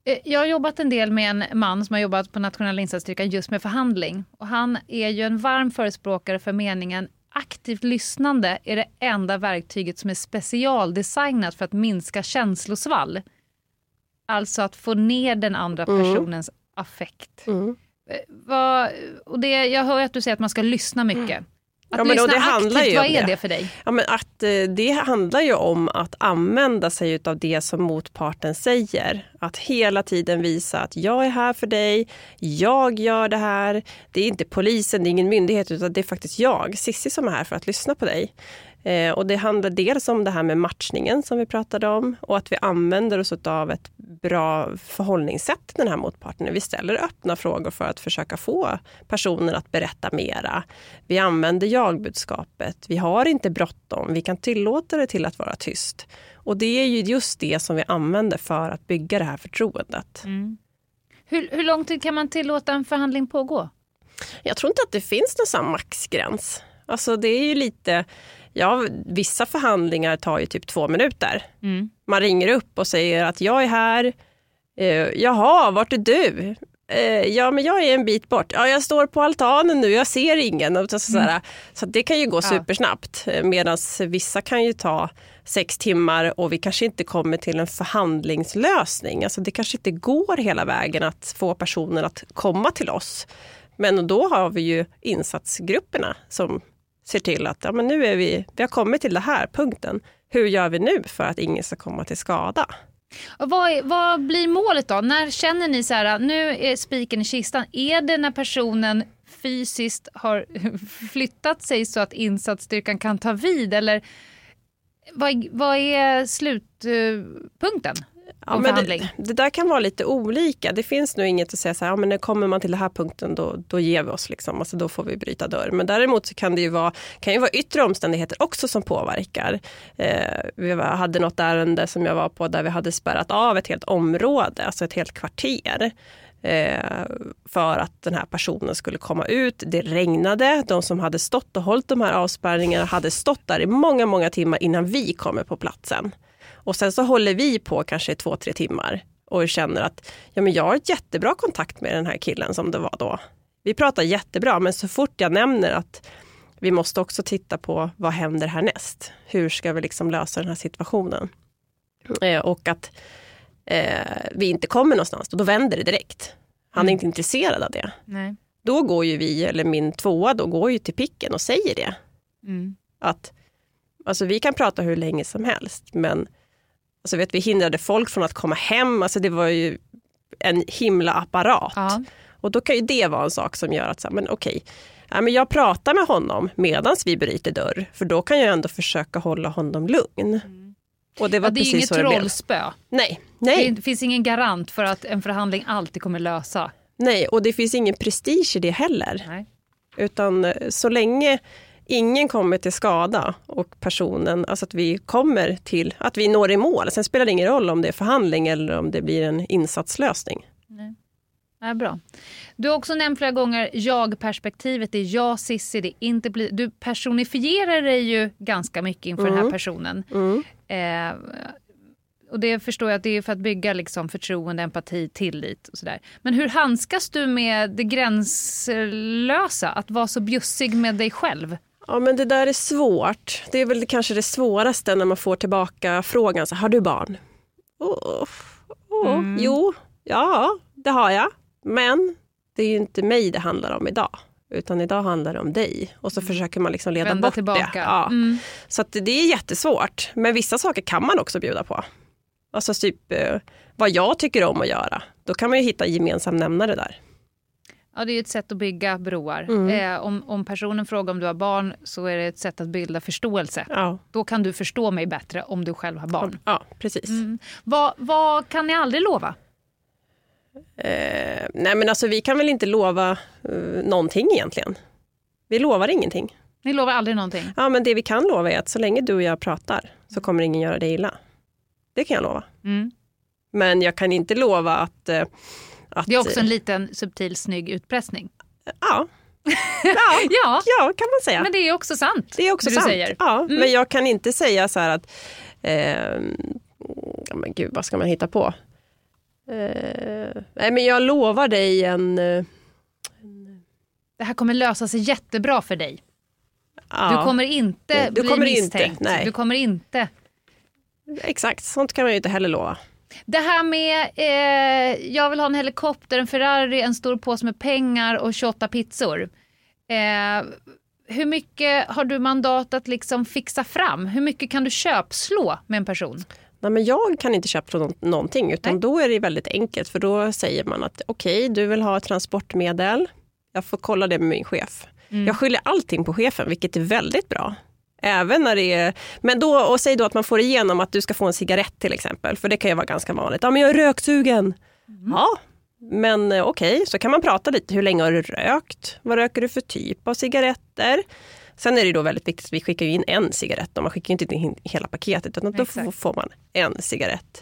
Jag har jobbat en del med en man som har jobbat på nationella insatsstyrkan just med förhandling. Och han är ju en varm förespråkare för meningen aktivt lyssnande är det enda verktyget som är specialdesignat för att minska känslosvall. Alltså att få ner den andra personens mm. affekt. Mm. Vad, och det, jag hör att du säger att man ska lyssna mycket. Att ja, men lyssna det handlar aktivt, ju vad om är det. det för dig? Ja, men att, det handlar ju om att använda sig av det som motparten säger. Att hela tiden visa att jag är här för dig, jag gör det här. Det är inte polisen, det är ingen myndighet, utan det är faktiskt jag, Cissi, som är här för att lyssna på dig. Eh, och det handlar dels om det här med matchningen som vi pratade om, och att vi använder oss av ett bra förhållningssätt till den här motparten. Vi ställer öppna frågor för att försöka få personen att berätta mera. Vi använder jag-budskapet. Vi har inte bråttom. Vi kan tillåta det till att vara tyst. Och det är ju just det som vi använder för att bygga det här förtroendet. Mm. Hur, hur lång tid kan man tillåta en förhandling pågå? Jag tror inte att det finns någon sån maxgräns. Alltså det är ju lite... Ja, vissa förhandlingar tar ju typ två minuter. Mm. Man ringer upp och säger att jag är här. Eh, jaha, vart är du? Eh, ja, men jag är en bit bort. Ja, jag står på altanen nu, jag ser ingen. Och så, sådär. Mm. Så det kan ju gå supersnabbt. Medan vissa kan ju ta sex timmar och vi kanske inte kommer till en förhandlingslösning. Alltså det kanske inte går hela vägen att få personen att komma till oss. Men då har vi ju insatsgrupperna som ser till att ja, men nu är vi, vi har kommit till den här punkten. Hur gör vi nu för att ingen ska komma till skada? Och vad, är, vad blir målet då? När känner ni så här, nu är spiken i kistan? Är det när personen fysiskt har flyttat sig så att insatsstyrkan kan ta vid? Eller vad, vad är slutpunkten? Ja, men det, det där kan vara lite olika. Det finns nog inget att säga så här, ja, men när kommer man till den här punkten då, då ger vi oss liksom. Alltså då får vi bryta dörr. Men däremot så kan det ju vara, kan ju vara yttre omständigheter också som påverkar. Eh, vi hade något ärende som jag var på där vi hade spärrat av ett helt område, alltså ett helt kvarter. Eh, för att den här personen skulle komma ut. Det regnade. De som hade stått och hållit de här avspärrningarna hade stått där i många, många timmar innan vi kommer på platsen. Och sen så håller vi på kanske två, tre timmar och känner att ja, men jag har ett jättebra kontakt med den här killen som det var då. Vi pratar jättebra, men så fort jag nämner att vi måste också titta på vad händer härnäst. Hur ska vi liksom lösa den här situationen? Eh, och att eh, vi inte kommer någonstans, då vänder det direkt. Han är mm. inte intresserad av det. Nej. Då går ju vi, eller min tvåa, då går ju till picken och säger det. Mm. Att alltså, vi kan prata hur länge som helst, men alltså, vet, vi hindrade folk från att komma hem. Alltså, det var ju en himla apparat. Ja. Och då kan ju det vara en sak som gör att så här, men okej, ja, men jag pratar med honom medan vi bryter dörr. För då kan jag ändå försöka hålla honom lugn. Mm. Och det var ja, det är precis inget trollspö. Nej, nej. Det finns ingen garant för att en förhandling alltid kommer lösa. Nej, och det finns ingen prestige i det heller. Nej. Utan så länge ingen kommer till skada och personen, alltså att vi kommer till, att vi når i mål. Sen spelar det ingen roll om det är förhandling eller om det blir en insatslösning. Nej. Ja, bra. Du har också nämnt flera gånger jag-perspektivet. Det är jag, Cissi, det är inte... Du personifierar dig ju ganska mycket inför mm. den här personen. Mm. Eh, och det förstår jag att det är för att bygga liksom förtroende, empati, tillit och sådär. Men hur handskas du med det gränslösa? Att vara så bjussig med dig själv? Ja, men det där är svårt. Det är väl kanske det svåraste när man får tillbaka frågan. Så, har du barn? Oh, oh, mm. Jo, ja, det har jag. Men det är ju inte mig det handlar om idag. Utan idag handlar det om dig. Och så mm. försöker man liksom leda Vända bort tillbaka. det. Ja. Mm. Så att det är jättesvårt. Men vissa saker kan man också bjuda på. Alltså typ eh, vad jag tycker om att göra. Då kan man ju hitta gemensam nämnare där. Ja, det är ett sätt att bygga broar. Mm. Eh, om, om personen frågar om du har barn så är det ett sätt att bilda förståelse. Ja. Då kan du förstå mig bättre om du själv har barn. Ja, precis. Mm. Vad, vad kan ni aldrig lova? Eh, nej men alltså vi kan väl inte lova eh, någonting egentligen. Vi lovar ingenting. Ni lovar aldrig någonting? Ja, men det vi kan lova är att så länge du och jag pratar så kommer ingen göra det illa. Det kan jag lova. Mm. Men jag kan inte lova att, eh, att... Det är också en liten subtil snygg utpressning. Ja. Ja, ja. ja, kan man säga. Men det är också sant. Det är också sant. Säger. Ja, mm. Men jag kan inte säga så här att... Eh, ja, men gud, vad ska man hitta på? Eh, nej, men jag lovar dig en... en... Det här kommer lösa sig jättebra för dig. Ja, du kommer inte du bli kommer misstänkt. Inte, nej. Du kommer inte... Exakt, sånt kan man ju inte heller lova. Det här med eh, jag vill ha en helikopter, en Ferrari, en stor påse med pengar och tjugoåtta pizzor. Eh, hur mycket har du mandat att liksom fixa fram? Hur mycket kan du köpslå med en person? Nej, men jag kan inte köpa nå- någonting utan Nej. Då är det väldigt enkelt, för då säger man att okej, okay, du vill ha ett transportmedel. Jag får kolla det med min chef. Mm. Jag skyller allting på chefen, vilket är väldigt bra. Även när det är, men då, och säg då att man får igenom att du ska få en cigarett till exempel, för det kan ju vara ganska vanligt. Ja, men jag är röksugen. Mm. Ja, men okej, okay, så kan man prata lite. Hur länge har du rökt? Vad röker du för typ av cigaretter? Sen är det då väldigt viktigt att vi skickar in en cigarett. Och man skickar inte in hela paketet, utan då får, får man en cigarett.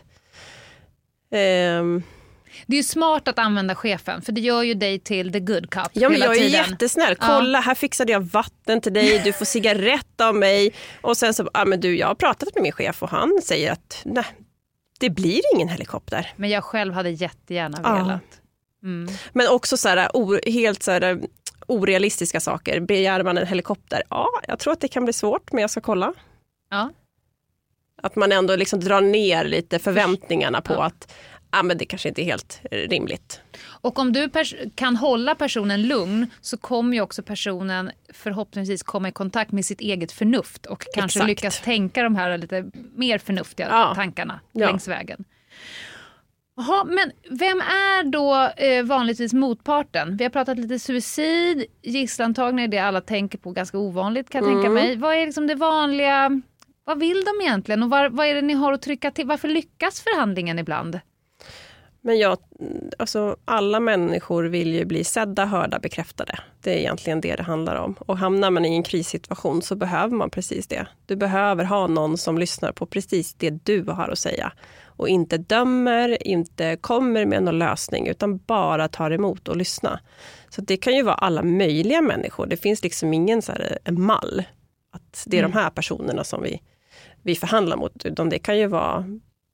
Um, Det är ju smart att använda chefen, för det gör ju dig till the good cop. Ja, men jag är tiden. jättesnäll. Kolla, ja. Här fixade jag vatten till dig. Du får cigarett av mig. Och sen så, ja men du, jag har pratat med min chef och han säger att nej, det blir ingen helikopter. Men jag själv hade jättegärna ja. velat. Mm. Men också så här, o, helt så här, orealistiska saker. Begär man en helikopter? Ja, jag tror att det kan bli svårt, men jag ska kolla. Ja. Att man ändå liksom drar ner lite förväntningarna på ja. att ja, men det kanske inte är helt rimligt. Och om du pers- kan hålla personen lugn, så kommer ju också personen förhoppningsvis komma i kontakt med sitt eget förnuft och kanske Exakt. lyckas tänka de här lite mer förnuftiga ja. tankarna ja. längs vägen. Jaha, men vem är då eh, vanligtvis motparten? Vi har pratat lite suicid, gisslantagning är det alla tänker på, ganska ovanligt kan jag mm. tänka mig. Vad är liksom det vanliga, vad vill de egentligen och var, vad är det ni har att trycka till? Varför lyckas förhandlingen ibland? Men jag, alltså alla människor vill ju bli sedda, hörda, bekräftade. Det är egentligen det det handlar om. Och hamnar man i en krissituation så behöver man precis det. Du behöver ha någon som lyssnar på precis det du har att säga. Och inte dömer, inte kommer med någon lösning, utan bara tar emot och lyssnar. Så det kan ju vara alla möjliga människor. Det finns liksom ingen så här, en mall. Att det är mm. de här personerna som vi, vi förhandlar mot. Utan det kan ju vara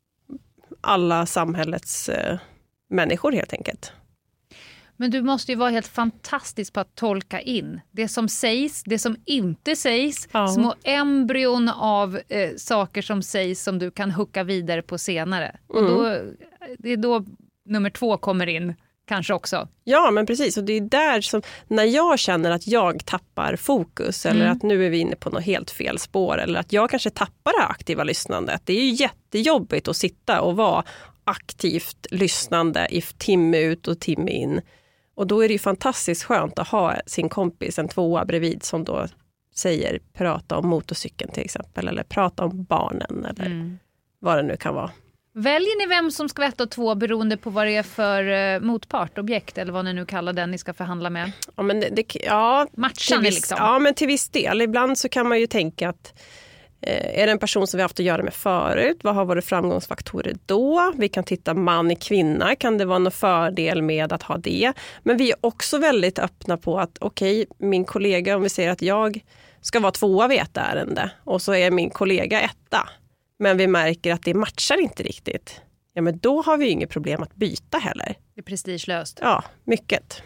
alla samhällets eh, människor helt enkelt. Men du måste ju vara helt fantastisk på att tolka in det som sägs, det som inte sägs, ja. Små embryon av eh, saker som sägs som du kan hucka vidare på senare. Mm. Och då, det är då nummer två kommer in kanske också. Ja, men precis. Och det är där som, när jag känner att jag tappar fokus eller mm. att nu är vi inne på något helt fel spår eller att jag kanske tappar det aktiva lyssnandet. Det är ju jättejobbigt att sitta och vara aktivt lyssnande i timme ut och timme in. Och då är det ju fantastiskt skönt att ha sin kompis, en tvåa bredvid, som då säger prata om motorcykeln till exempel eller prata om barnen eller mm. vad det nu kan vara. Väljer ni vem som ska vara ett och två beroende på vad det är för uh, motpart, objekt eller vad ni nu kallar den ni ska förhandla med? Ja, men det, det, ja, matchan viss, liksom. Ja, men till viss del. Ibland så kan man ju tänka att eh, är det en person som vi har haft att göra med förut? Vad har varit framgångsfaktorer då? Vi kan titta man i kvinna. Kan det vara någon fördel med att ha det? Men vi är också väldigt öppna på att okej, okay, min kollega, om vi säger att jag ska vara tvåa vid ett ärende och så är min kollega etta. Men vi märker att det matchar inte riktigt. Ja, men då har vi ju inget problem att byta heller. Det är prestigelöst. Ja, mycket.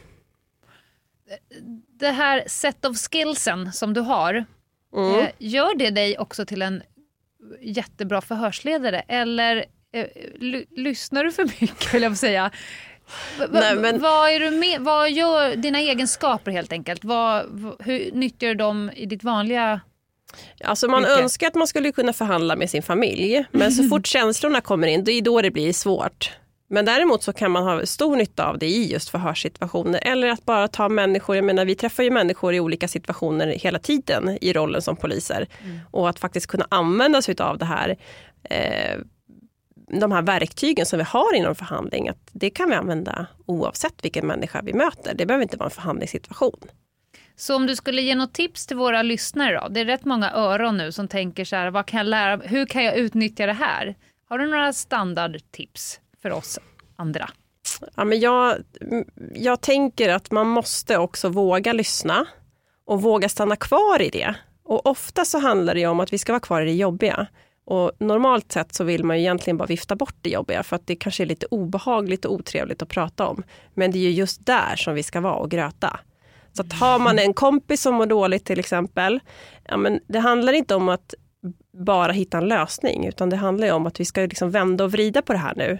Det här set of skillsen som du har, mm. eh, gör det dig också till en jättebra förhörsledare? Eller eh, l- lyssnar du för mycket, vill jag säga? V- Nej, men... Vad är du med? Vad gör dina egenskaper helt enkelt? Vad, v- hur nyttjar du dem i ditt vanliga... Alltså man mycket. önskar att man skulle kunna förhandla med sin familj. Men så fort känslorna kommer in, då är då det blir svårt. Men däremot så kan man ha stor nytta av det i just förhörssituationer. Eller att bara ta människor, jag menar vi träffar ju människor i olika situationer hela tiden i rollen som poliser. Mm. Och att faktiskt kunna använda sig av det här, eh, de här verktygen som vi har inom förhandling. Att det kan vi använda oavsett vilken människa vi möter. Det behöver inte vara en förhandlingssituation. Så om du skulle ge något tips till våra lyssnare då? Det är rätt många öron nu som tänker så här, vad kan jag lära, hur kan jag utnyttja det här? Har du några standardtips för oss andra? Ja, men jag, jag tänker att man måste också våga lyssna och våga stanna kvar i det. Och ofta så handlar det om att vi ska vara kvar i det jobbiga. Och normalt sett så vill man ju egentligen bara vifta bort det jobbiga för att det kanske är lite obehagligt och otrevligt att prata om. Men det är ju just där som vi ska vara och gröta. Så att har man en kompis som mår dåligt till exempel, ja, men det handlar inte om att bara hitta en lösning, utan det handlar ju om att vi ska liksom vända och vrida på det här nu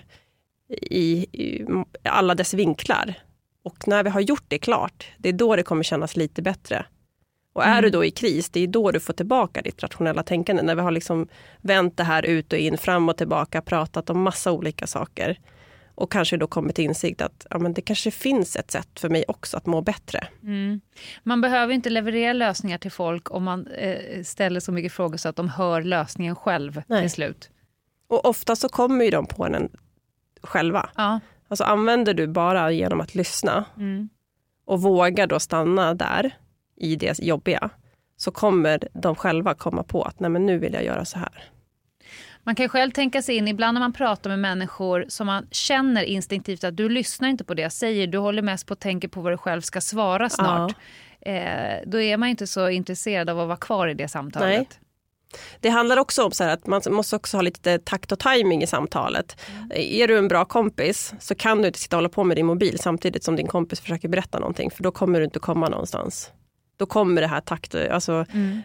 i, i alla dess vinklar. Och när vi har gjort det klart, det är då det kommer kännas lite bättre. Och är mm. du då i kris, det är då du får tillbaka ditt rationella tänkande. När vi har liksom vänt det här ut och in, fram och tillbaka, pratat om massa olika saker. Och kanske då kommit till insikt att ja, men det kanske finns ett sätt för mig också att må bättre. Mm. Man behöver inte leverera lösningar till folk om man eh, ställer så mycket frågor så att de hör lösningen själv Nej. till slut. Och ofta så kommer ju de på den själva. Ja. Alltså använder du bara genom att lyssna mm. och vågar då stanna där i det jobbiga, så kommer de själva komma på att nej, men nu vill jag göra så här. Man kan själv tänka sig in, ibland när man pratar med människor som man känner instinktivt att du lyssnar inte på det jag säger, du håller mest på att tänka på vad du själv ska svara snart. Ja. Eh, då är man inte så intresserad av att vara kvar i det samtalet. Nej. Det handlar också om så här att man måste också ha lite takt och timing i samtalet. Mm. Är du en bra kompis så kan du inte sitta och hålla på med din mobil samtidigt som din kompis försöker berätta någonting, för då kommer du inte komma någonstans. Då kommer det här takt, alltså mm.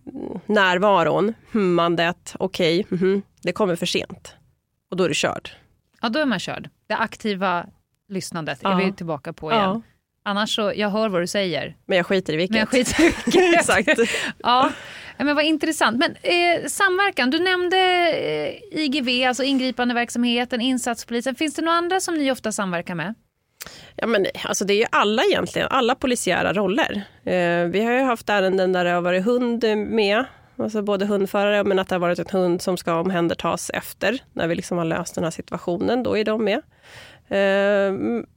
närvaron, hummandet, okej, okay, mm-hmm, det kommer för sent. Och då är du körd. Ja, då är man körd. Det aktiva lyssnandet ja. är vi tillbaka på igen. Ja. Annars så, jag hör vad du säger. Men jag skiter i vilket. Men jag skiter i vilket. Exakt. Ja, men vad intressant. Men eh, samverkan, du nämnde eh, I G V, alltså ingripande verksamheten, insatspolisen. Finns det några andra som ni ofta samverkar med? Ja, men alltså det är ju alla egentligen, alla polisiära roller. Eh, vi har ju haft ärenden där det har varit hund med, alltså både hundförare, men att det har varit en hund som ska omhändertas efter, när vi liksom har löst den här situationen, då är de med. Eh,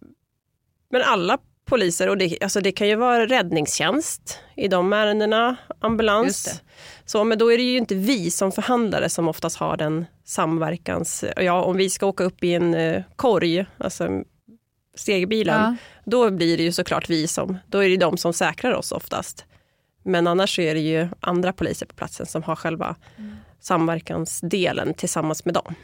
men alla poliser, och det, alltså det kan ju vara räddningstjänst i de ärendena, ambulans. Så, men då är det ju inte vi som förhandlare som oftast har den samverkans... Ja, om vi ska åka upp i en uh, korg, alltså stegbilen, ja. Då blir det ju såklart vi som... Då är det de som säkrar oss oftast. Men annars så är det ju andra poliser på platsen som har själva mm. samverkansdelen tillsammans med dem.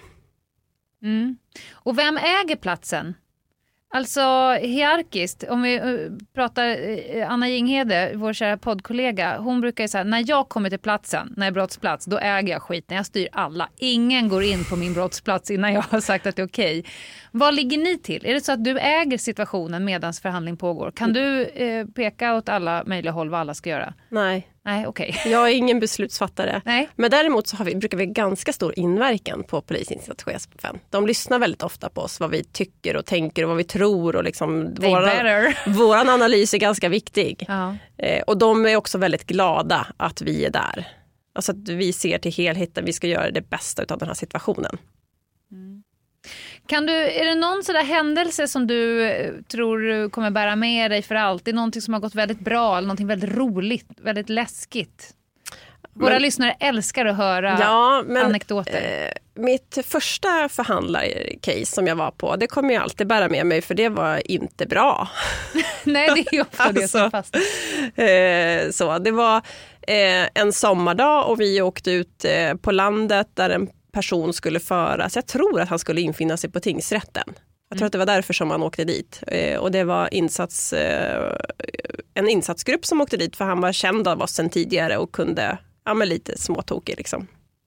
Mm. Och vem äger platsen? Alltså hierarkiskt, om vi uh, pratar uh, Anna Jinghede, vår kära poddkollega, hon brukar ju säga, när jag kommer till platsen, när jag är brottsplats, då äger jag skiten, jag styr alla. Ingen går in på min brottsplats innan jag har sagt att det är okej. Vad ligger ni till? Är det så att du äger situationen medan förhandling pågår? Kan du uh, peka åt alla möjliga håll vad alla ska göra? Nej. Nej, okej. Okay. Jag är ingen beslutsfattare. Nej. Men däremot så har vi, brukar vi ganska stor inverkan på polisinsatschefen. De lyssnar väldigt ofta på oss, vad vi tycker och tänker och vad vi tror. Och liksom våran, våran analys är ganska viktig. Ja. Eh, och de är också väldigt glada att vi är där. Alltså att vi ser till helheten, vi ska göra det bästa av den här situationen. Mm. Kan du, är det någon sån där händelse som du tror kommer bära med dig för alltid? Någonting som har gått väldigt bra eller någonting väldigt roligt, väldigt läskigt? Våra men, lyssnare älskar att höra ja, men, anekdoter. Eh, mitt första förhandlarcase som jag var på, det kommer jag alltid bära med mig för det var inte bra. Nej, det är ofta alltså, det som fast. Eh, så, det var eh, en sommardag och vi åkte ut eh, på landet där en person skulle föras. Jag tror att han skulle infinna sig på tingsrätten. Jag tror mm. att det var därför som han åkte dit. Eh, och det var insats, eh, en insatsgrupp som åkte dit för han var känd av oss sedan tidigare och kunde, ja men lite småtokig liksom.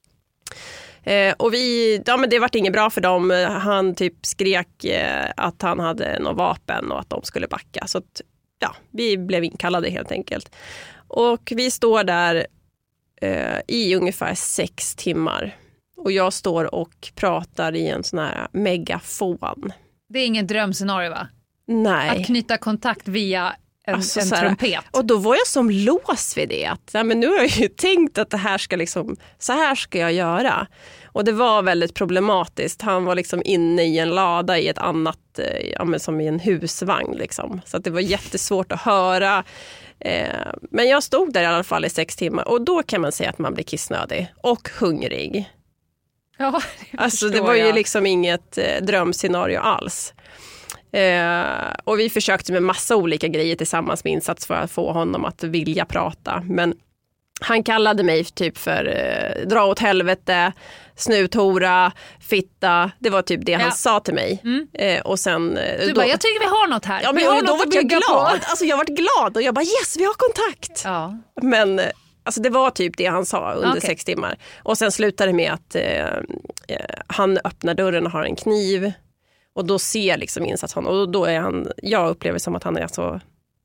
Eh, och vi, ja men det var inget bra för dem. Han typ skrek eh, att han hade något vapen och att de skulle backa. Så att, ja, vi blev inkallade helt enkelt. Och vi står där eh, i ungefär sex timmar. Och jag står och pratar i en sån här megafon. Det är ingen drömscenario va? Nej. Att knyta kontakt via en, alltså, en här, trumpet. Och då var jag som lås vid det. Att, ja, men nu har jag ju tänkt att det här ska liksom, så här ska jag göra. Och det var väldigt problematiskt. Han var liksom inne i en lada i ett annat, ja, men som i en husvagn liksom. Så att det var jättesvårt att höra. Eh, men jag stod där i alla fall i sex timmar. Och då kan man säga att man blir kissnödig och hungrig. Ja, det alltså det var ju jag. liksom inget eh, drömscenario alls. Eh, och vi försökte med massa olika grejer tillsammans med insats för att få honom att vilja prata. Men han kallade mig typ för eh, dra åt helvete, snuthora, fitta. Det var typ det ja. han sa till mig. Mm. Eh, och sen, eh, du då, bara, jag tycker vi har något här. Ja, men, vi har och då något var jag glad. På. Alltså, jag var glad och jag bara yes, vi har kontakt. Ja. Men alltså, det var typ det han sa under okay. sex timmar. Och sen slutade det med att eh, eh, han öppnar dörren och har en kniv. Och då ser jag liksom insats honom. Och då är han, jag upplever som att han är så,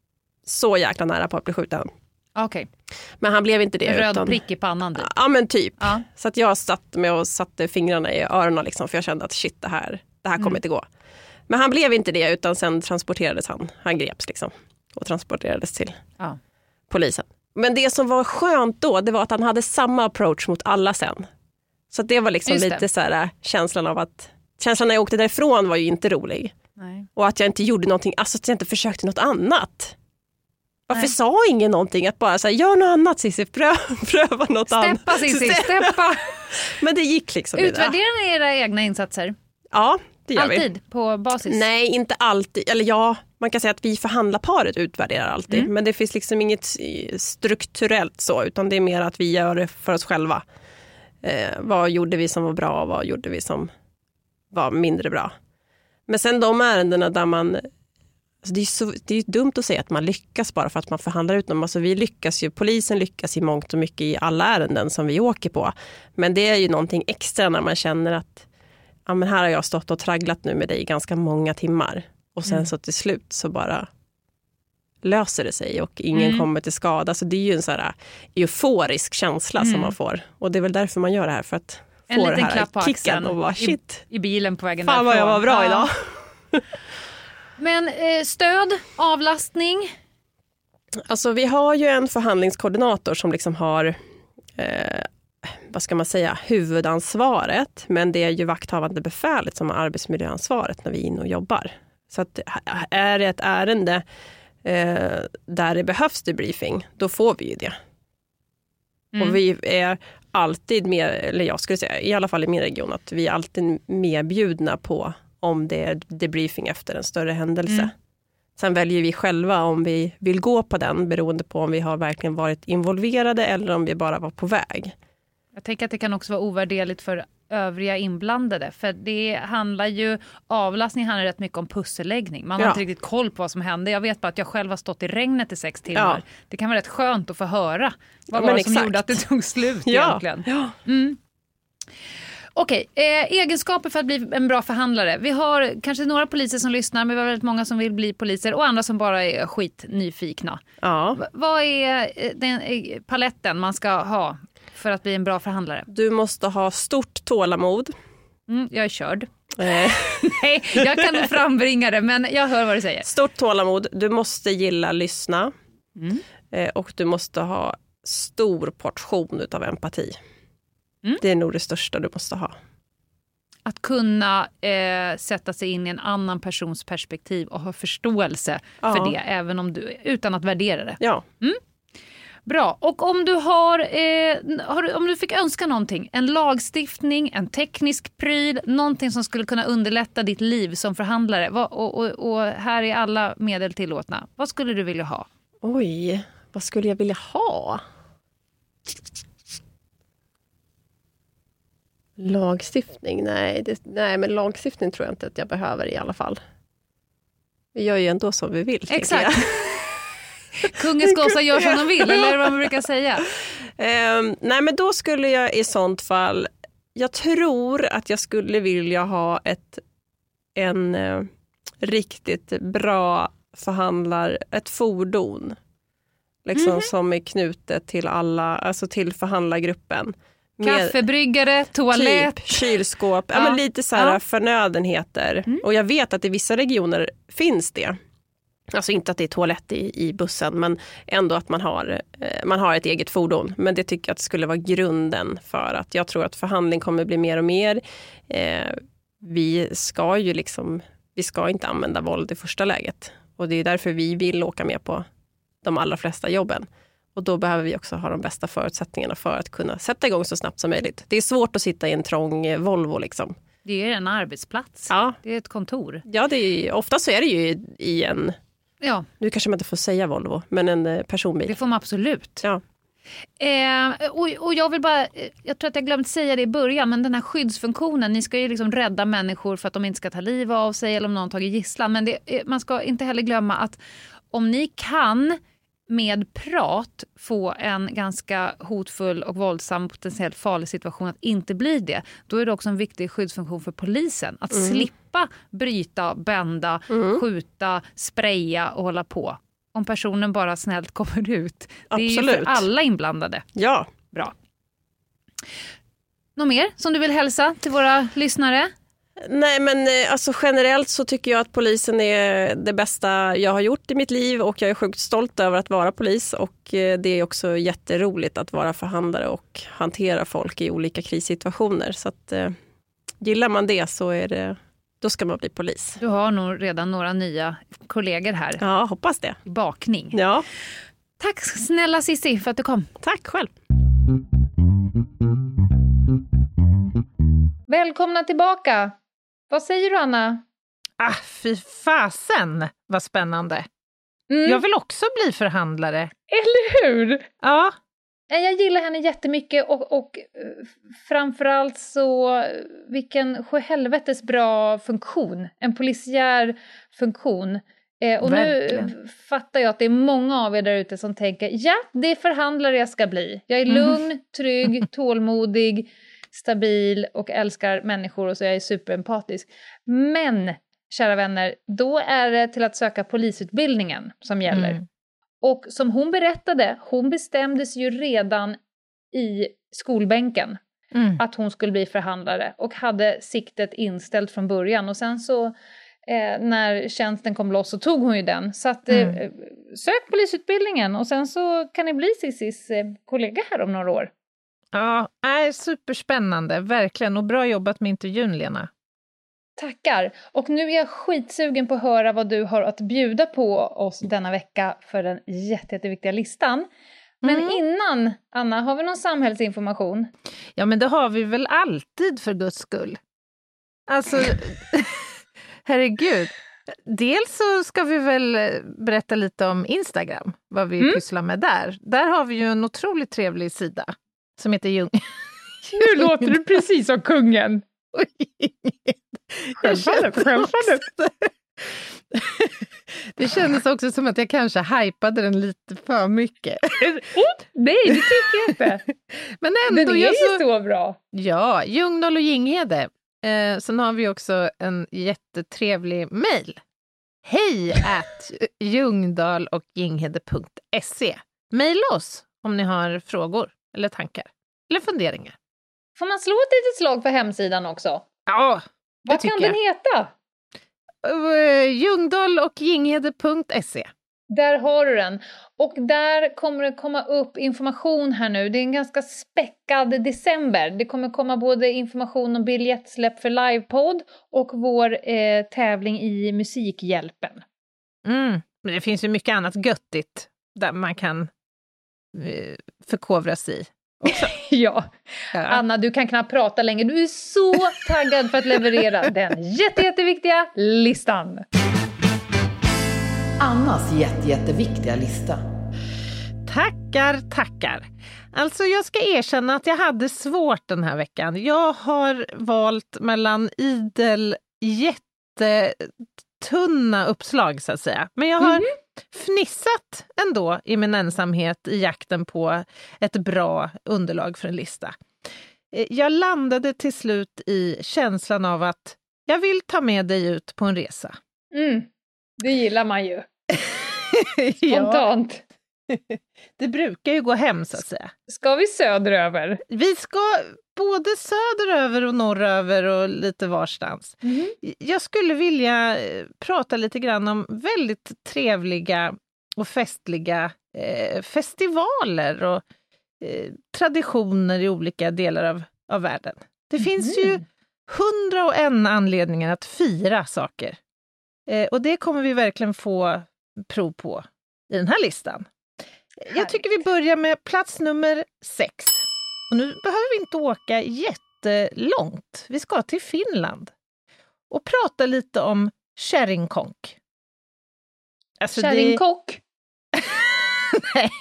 så jäkla nära på att bli skjuten. Okay. Men han blev inte det. En röd utan, prick i pannan typ. Ja men typ. Ja. Så att jag satt med och satte fingrarna i öronen liksom, för jag kände att shit, det här, det här kommer mm. inte gå. Men han blev inte det, utan sen transporterades han. Han greps liksom. Och transporterades till ja. polisen. Men det som var skönt då, det var att han hade samma approach mot alla sen. Så att det var liksom lite så här, känslan av att känslan när jag åkte därifrån var ju inte rolig. Nej. Och att jag inte gjorde någonting, alltså att jag inte försökte något annat. Varför Nej. sa ingen någonting? Att bara säga, gör något annat Cissi, pröva, pröva något annat. Steppa Cissi, steppa. Men det gick liksom. Utvärderar ni era egna insatser? Ja, det gör alltid, vi. Alltid? På basis? Nej, inte alltid. Eller ja, man kan säga att vi förhandlarparet utvärderar alltid. Mm. Men det finns liksom inget strukturellt så, utan det är mer att vi gör det för oss själva. Eh, vad gjorde vi som var bra och vad gjorde vi som var mindre bra. Men sen de ärendena där man... Alltså det är så, det är dumt att säga att man lyckas bara för att man förhandlar ut dem. Alltså vi lyckas ju, polisen lyckas i mångt och mycket i alla ärenden som vi åker på. Men det är ju någonting extra när man känner att ja, men här har jag stått och tragglat nu med dig i ganska många timmar. Och sen mm. så till slut så bara löser det sig och ingen mm. kommer till skada. Så det är ju en så här euforisk känsla mm. som man får. Och det är väl därför man gör det här, för att en få liten det här klapp på kicken och bara shit. I, i bilen på vägen fan därifrån. Fan vad jag var bra ja. idag. Men eh, stöd, avlastning? Alltså vi har ju en förhandlingskoordinator som liksom har, eh, vad ska man säga, huvudansvaret. Men det är ju vakthavande befälet som har arbetsmiljöansvaret när vi är inne och jobbar. Så att är det ett ärende eh, där det behövs debriefing, då får vi ju det. Mm. Och vi är alltid med, eller jag skulle säga, i alla fall i min region, att vi är alltid medbjudna på om det är debriefing efter en större händelse. Mm. Sen väljer vi själva om vi vill gå på den, beroende på om vi har verkligen varit involverade eller om vi bara var på väg. Jag tänker att det kan också vara ovärderligt för övriga inblandade. För det handlar ju, avlastning handlar rätt mycket om pusselläggning. Man har ja. inte riktigt koll på vad som händer. Jag vet bara att jag själv har stått i regnet i sex timmar. Ja. Det kan vara rätt skönt att få höra. Vad ja, var det som exakt. gjorde att det tog slut ja. egentligen? Ja. Mm. Okej, eh, egenskaper för att bli en bra förhandlare. Vi har kanske några poliser som lyssnar, men vi har väldigt många som vill bli poliser och andra som bara är skitnyfikna. Ja. V- vad är den paletten man ska ha för att bli en bra förhandlare? Du måste ha stort tålamod. Mm, jag är körd. Nej, jag kan nog frambringa det, men jag hör vad du säger. Stort tålamod. Du måste gilla lyssna. Mm. Eh, och du måste ha stor portion utav empati. Mm. Det är nog det största du måste ha. Att kunna eh, sätta sig in i en annan persons perspektiv och ha förståelse ja. för det, även om du, utan att värdera det. Ja. Mm. Bra. Och om du har, eh, har, om du fick önska någonting, en lagstiftning, en teknisk pryl, någonting som skulle kunna underlätta ditt liv som förhandlare, vad, och, och, och här är alla medel tillåtna. Vad skulle du vilja ha? Oj, vad skulle jag vilja ha? Lagstiftning? Nej, det, nej, men lagstiftning tror jag inte att jag behöver i alla fall. Vi gör ju ändå som vi vill. Exakt. Kungens gossar gör som de vill, eller vad man brukar säga. Um, nej, men då skulle jag i sånt fall, jag tror att jag skulle vilja ha ett en uh, riktigt bra förhandlar, ett fordon. Liksom mm-hmm. som är knutet till alla, alltså till förhandlargruppen. Kaffebryggare, toalett. Typ, kylskåp, ja. Ja, men lite så här ja. förnödenheter. Mm. Och jag vet att i vissa regioner finns det. Alltså inte att det är toalett i, i bussen, men ändå att man har, eh, man har ett eget fordon. Men det tycker jag att skulle vara grunden för att jag tror att förhandling kommer bli mer och mer. Eh, vi ska ju liksom, vi ska inte använda våld i första läget. Och det är därför vi vill åka med på de allra flesta jobben. Och då behöver vi också ha de bästa förutsättningarna för att kunna sätta igång så snabbt som möjligt. Det är svårt att sitta i en trång Volvo liksom. Det är en arbetsplats. Ja. Det är ett kontor. Ja, det är, ofta så är det ju i, i en... Ja. Nu kanske man inte får säga Volvo, men en personbil. Det får man absolut. Ja. Eh, och, och jag vill bara, jag tror att jag glömt säga det i början, men den här skyddsfunktionen, ni ska ju liksom rädda människor för att de inte ska ta liv av sig eller om någon tagit gisslan. Men det, man ska inte heller glömma att om ni kan med prat få en ganska hotfull och våldsam, potentiellt farlig situation att inte bli det, då är det också en viktig skyddsfunktion för polisen. Att mm. slippa bryta, bända, mm. skjuta, spraya och hålla på. Om personen bara snällt kommer ut. Det Absolut. är ju för alla inblandade. Ja. Bra. Något mer som du vill hälsa till våra lyssnare? Nej, men alltså generellt så tycker jag att polisen är det bästa jag har gjort i mitt liv och jag är sjukt stolt över att vara polis och det är också jätteroligt att vara förhandlare och hantera folk i olika krissituationer. Så att eh, gillar man det så är det, då ska man bli polis. Du har nog redan några nya kollegor här. Ja, hoppas det. Bakning. Ja. Tack snälla Cissi för att du kom. Tack själv. Välkomna tillbaka. Vad säger du, Anna? Ah, fy fasen, vad spännande. Mm. Jag vill också bli förhandlare. Eller hur? Ja. Jag gillar henne jättemycket och, och framförallt så vilken sjöhelvetes bra funktion. En polisiär funktion. Eh, och Verkligen. Nu fattar jag att det är många av er där ute som tänker, ja, det är förhandlare jag ska bli. Jag är lugn, mm. trygg, tålmodig, stabil och älskar människor och så jag är superempatisk. Men, kära vänner, då är det till att söka polisutbildningen som gäller. Mm. Och som hon berättade, hon bestämdes ju redan i skolbänken mm. att hon skulle bli förhandlare och hade siktet inställt från början. Och sen så eh, när tjänsten kom loss så tog hon ju den. Så att, eh, mm. sök polisutbildningen och sen så kan ni bli Cissis eh, kollega här om några år. Ja, är superspännande, verkligen. Och bra jobbat med intervjun, Lena. Tackar. Och nu är jag skitsugen på att höra vad du har att bjuda på oss denna vecka för den jätte, jätteviktiga listan. Men mm. innan, Anna, har vi någon samhällsinformation? Ja, men det har vi väl alltid för Guds skull. Alltså, herregud. Dels så ska vi väl berätta lite om Instagram, vad vi mm. pysslar med där. Där har vi ju en otroligt trevlig sida som heter Ljung. Nu låter du precis som kungen. Självfallet, självfallet. Det kändes också som att jag kanske hypade den lite för mycket. Nej, det tycker jag inte. Men ändå, den är ju så... så bra. Ja, Ljungdahl och Ginghede. Eh, sen har vi också en jättetrevlig mejl. Hej at ljungdahl och ginghede punkt se. Maila oss om ni har frågor eller tankar eller funderingar. Får man slå ett litet slag för hemsidan också? Ja, det Vad kan jag. den heta? Uh, ljungdahl och ginghede punkt se. Där har du den. Och där kommer det komma upp information här nu. Det är en ganska späckad december. Det kommer komma både information om biljettsläpp för livepodd och vår eh, tävling i Musikhjälpen. Mm, men det finns ju mycket annat göttigt där man kan eh, förkovra sig i. ja. ja, Anna, du kan knappt prata längre. Du är så taggad för att leverera den jätte, jätteviktiga listan. Annas jätte, jätteviktiga lista. Tackar, tackar. Alltså jag ska erkänna att jag hade svårt den här veckan. Jag har valt mellan idel jättetunna uppslag så att säga. Men jag har mm. fnissat ändå i min ensamhet i jakten på ett bra underlag för en lista. Jag landade till slut i känslan av att jag vill ta med dig ut på en resa. Mm. Det gillar man ju. Spontant. Det brukar ju gå hem så att säga. Ska vi söderöver? Vi ska både söderöver och norröver och lite varstans. Mm. Jag skulle vilja prata lite grann om väldigt trevliga och festliga eh, festivaler och eh, traditioner i olika delar av, av världen. Det mm. finns ju hundra och en anledningar att fira saker. Eh, och det kommer vi verkligen få prov på i den här listan. Härligt. Jag tycker vi börjar med plats nummer sex. Och nu behöver vi inte åka jättelångt. Vi ska till Finland. Och prata lite om kärringkonk. Alltså kärringkock? Det... Nej.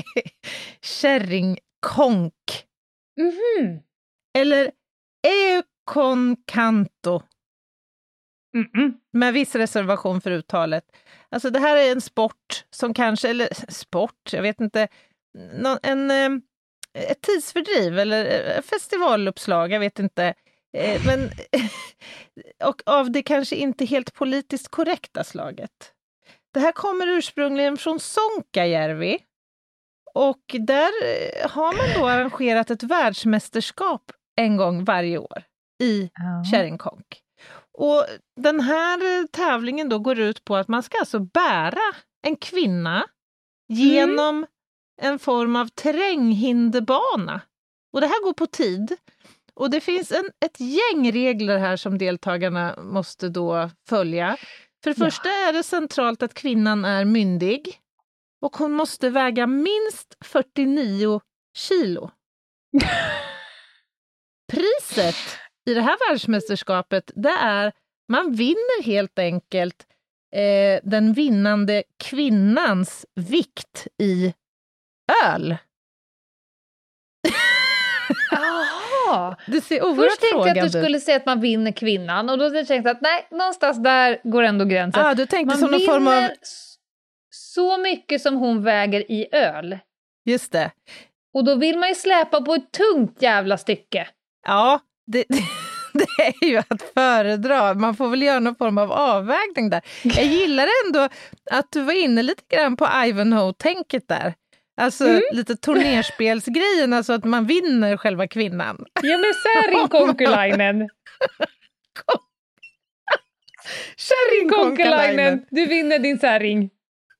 Kärringkonk. Mhm. Eller eukonkanto. Mm-mm. Med viss reservation för uttalet. Alltså det här är en sport som kanske, eller sport, jag vet inte, nå- en, eh, ett tidsfördriv eller eh, festivaluppslag, jag vet inte. Eh, Men, och av det kanske inte helt politiskt korrekta slaget. Det här kommer ursprungligen från Sonkajärvi. Och där eh, har man då arrangerat ett världsmästerskap en gång varje år i Ja. kärringkonk. Och den här eh, tävlingen då går ut på att man ska alltså bära en kvinna genom en form av terränghinderbana. Och det här går på tid. Och det finns en, ett gäng regler här som deltagarna måste då följa. För det Ja. första är det centralt att kvinnan är myndig. Och hon måste väga minst fyrtionio kilo. Priset i det här världsmästerskapet, det är, man vinner helt enkelt eh, den vinnande kvinnans vikt i öl. Jaha. Det ser oerhört Först tänkte jag att frågande du ut. skulle säga att man vinner kvinnan och då tänkte jag att nej, någonstans där går ändå gränsen. Ah, du tänkte Man som någon form av... vinner s- så mycket som hon väger i öl. Just det. Och då vill man ju släpa på ett tungt jävla stycke. Ja, det, det är ju att föredra. Man får väl göra någon form av avvägning där. Jag gillar ändå att du var inne lite grann på Ivanhoe-tänket där. Alltså Mm. lite turnerspelsgrejen, alltså att man vinner själva kvinnan. Ja men Särinkonkulainen. Konkulainen, du vinner din säring.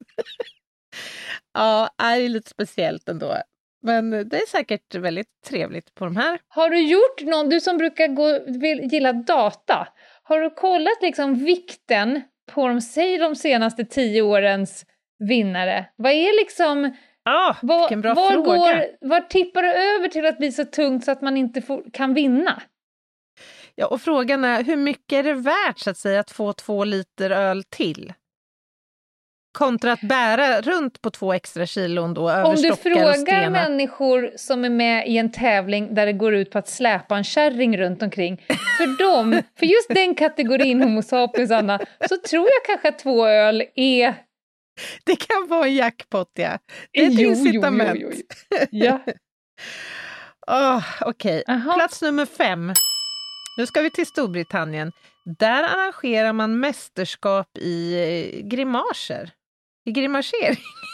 Ja, det är lite speciellt ändå. Men det är säkert väldigt trevligt på de här. Har du gjort någon, du som brukar gå, vill, gilla data, har du kollat liksom vikten på de, säg de senaste tio årens vinnare? Vad är liksom, Ja, vad, vilken bra var, fråga. går, var tippar det över till att bli så tungt så att man inte får, kan vinna? Ja, och frågan är, hur mycket är det värt så att säga att få två liter öl till? Kontra att bära runt på två extra kilon då över Om du stockar och frågar stenar. människor som är med i en tävling där det går ut på att släpa en kärring runt omkring, för dem, för just den kategorin homo sapiens, Anna, så tror jag kanske att två öl är... Det kan vara en jackpot, ja. Det är ett Jo, jo, incitament. jo, jo, jo. Ja. Oh, Okej, Aha. plats nummer fem. Nu ska vi till Storbritannien. Där arrangerar man mästerskap i eh, grimaser. I grimasering.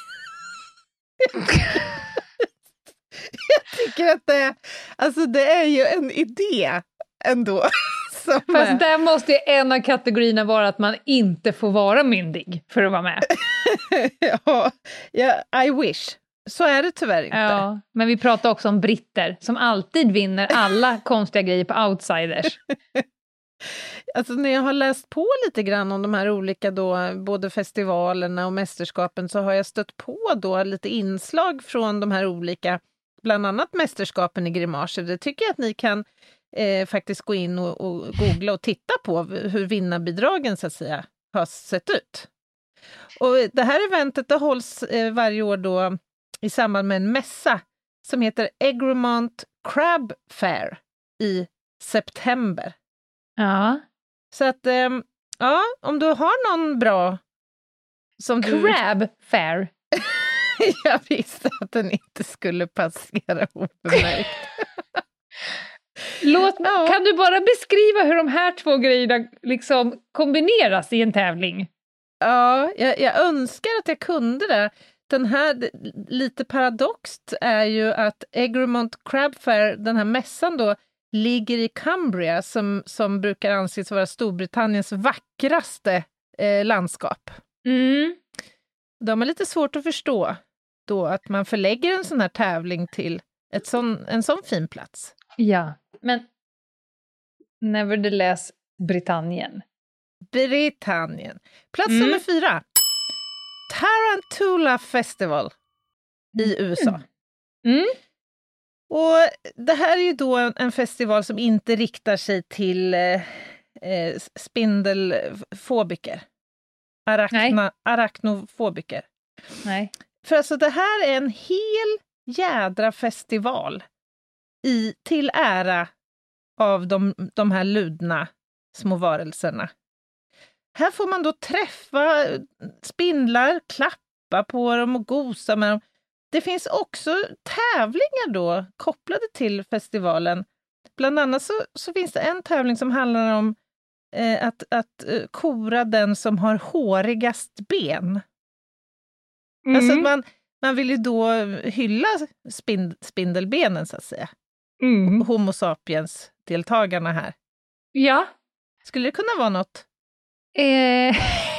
Jag tycker att det, alltså det är ju en idé ändå. Som Fast är. där måste ju en av kategorierna vara att man inte får vara myndig för att vara med. ja, ja, I wish. Så är det tyvärr inte. Ja, men vi pratar också om britter som alltid vinner alla konstiga grejer på outsiders. Alltså när jag har läst på lite grann om de här olika då, både festivalerna och mästerskapen, så har jag stött på då lite inslag från de här olika, bland annat mästerskapen i grimaser. Det tycker jag att ni kan eh, faktiskt gå in och, och googla och titta på hur vinnarbidragen så att säga har sett ut. Och det här eventet det hålls eh, varje år då i samband med en mässa som heter Egremont Crab Fair i september. Ja. Så att, ähm, ja, om du har någon bra som du... Crab fair. Jag visste att den inte skulle passera obemärkt. Låt, Ja. Kan du bara beskriva hur de här två grejerna liksom kombineras i en tävling? Ja, jag, jag önskar att jag kunde det. Den här, lite paradoxt är ju att Egremont Crab Fair, den här mässan då, ligger i Cumbria som, som brukar anses vara Storbritanniens vackraste eh, landskap. Mm. De är lite svårt att förstå då att man förlägger en sån här tävling till ett sån, en sån fin plats. Ja, men nevertheless Britannien. Britannien. Plats Mm. nummer fyra. Tarantula Festival i U S A. Mm. Och det här är ju då en, en festival som inte riktar sig till eh, eh, spindelfobiker. Arachna, arachnofobiker. Nej. För alltså det här är en hel jädra festival i, till ära av de, de här ludna små varelserna. Här får man då träffa spindlar, klappa på dem och gosa med dem. Det finns också tävlingar då kopplade till festivalen. Bland annat så, så finns det en tävling som handlar om eh, att, att eh, kora den som har hårigast ben. Mm. Alltså man, man vill ju då hylla spind, spindelbenen så att säga. Mm. Homo sapiens-deltagarna här. Ja. Skulle det kunna vara något? Eh...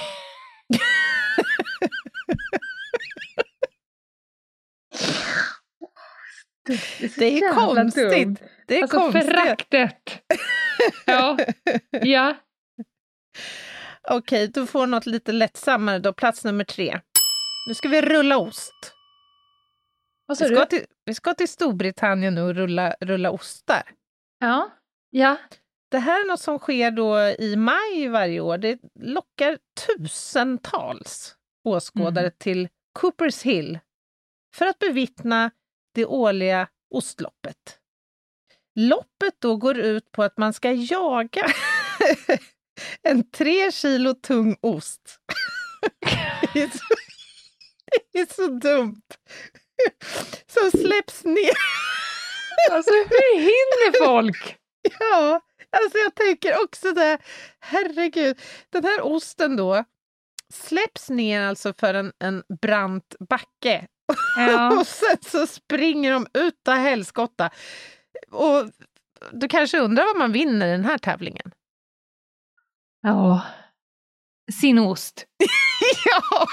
Det är, det är konstigt. Dumt. Det är alltså konstigt. Föraktet. Ja. Ja. Okej, du får något lite lättsammare då. Plats nummer tre. Nu ska vi rulla ost. Vad sa vi, ska du? till, vi ska till Storbritannien nu och rulla, rulla ostar. Ja. Ja. Det här är något som sker då i maj varje år. Det lockar tusentals åskådare mm. till Coopers Hill för att bevittna det årliga ostloppet. Loppet då går ut på att man ska jaga en tre kilo tung ost. Det är så, det är så dumt. Som släpps ner. Alltså hur hinner folk? Ja, alltså jag tänker också det. Herregud, den här osten då släpps ner alltså för en, en brant backe. Ja. Och sen så springer de ut av helskotta. Och du kanske undrar vad man vinner i den här tävlingen? Ja, sin ost. Ja.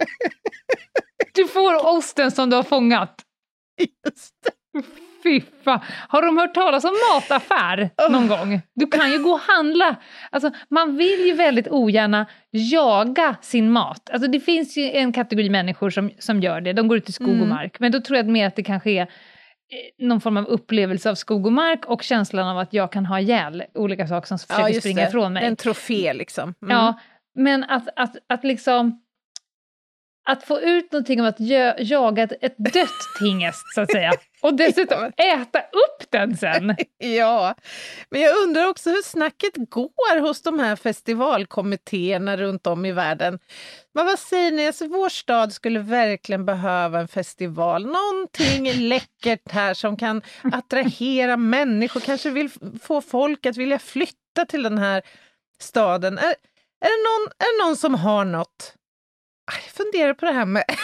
Du får osten som du har fångat. Just det. Fy fan. Har de hört talas om mataffär någon oh. gång? Du kan ju gå och handla. Alltså, man vill ju väldigt ogärna jaga sin mat. Alltså, det finns ju en kategori människor som, som gör det. De går ut i skog och mark. Mm. Men då tror jag mer att det kanske är någon form av upplevelse av skog och mark och känslan av att jag kan ha ihjäl olika saker som försöker ja, springa ifrån mig. En trofé liksom. Mm. Ja, men att, att, att liksom... Att få ut någonting om att jö- jaga ett, ett dött tingest, så att säga. Och dessutom äta upp den sen. Ja, men jag undrar också hur snacket går hos de här festivalkommittéerna runt om i världen. Men vad säger ni? Alltså, vår stad skulle verkligen behöva en festival. Någonting läckert här som kan attrahera människor. Kanske vill få folk att vilja flytta till den här staden. Är, är, det, någon, är det någon som har något? Jag funderar på det här med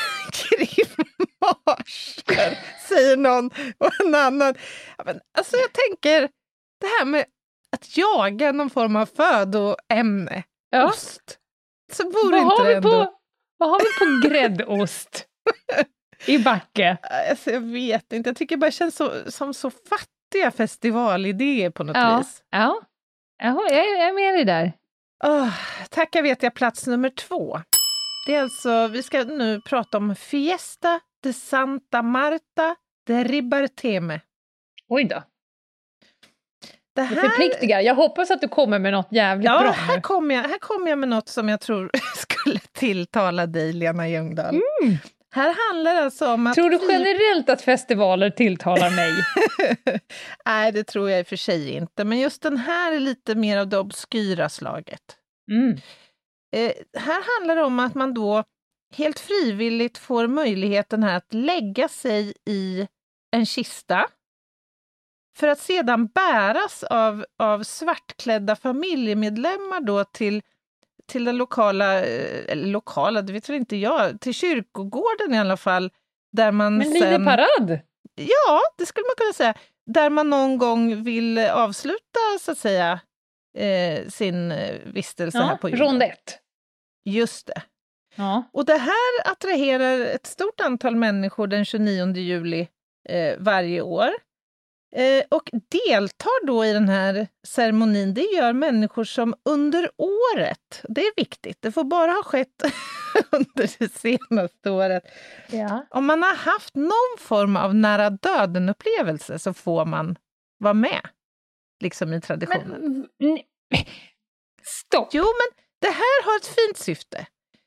grimaser, säger någon och en annan. Alltså jag tänker, det här med att jaga någon form av födoämne, ja. Ost. Så vore vad inte det ändå. På, vad har vi på gräddost i backe? Alltså jag vet inte, jag tycker det bara känns så, som så fattiga festivalidéer på något ja. vis. Ja, ja jag, jag är med dig där. Oh, tacka vet jag plats nummer två. Det är alltså, vi ska nu prata om Fiesta de Santa Marta de Ribarteme. Oj då. Det här... Det förpliktigar. Jag hoppas att du kommer med något jävligt ja, bra. Ja, här kommer jag, här kommer jag med något som jag tror skulle tilltala dig, Lena Ljungdahl. Mm. Här handlar alltså om att... Tror du generellt att festivaler tilltalar mig? Nej, det tror jag i och för sig inte. Men just den här är lite mer av det obskyra slaget. Mm. Eh, här handlar det om att man då helt frivilligt får möjligheten här att lägga sig i en kista för att sedan bäras av, av svartklädda familjemedlemmar då till, till den lokala, eller lokala, det vet väl inte jag, till kyrkogården i alla fall. Där man Men sen, lite parad? Ja, det skulle man kunna säga. Där man någon gång vill avsluta så att säga eh, sin vistelse ja, här på jorden. Rond ett. Just det. Ja. Och det här attraherar ett stort antal människor den tjugonionde juli eh, varje år. Eh, och deltar då i den här ceremonin, det gör människor som under året, det är viktigt, det får bara ha skett under det senaste året. Ja. Om man har haft någon form av nära döden-upplevelse så får man vara med, liksom i traditionen. Men, stopp! Jo, men det här har ett fint syfte.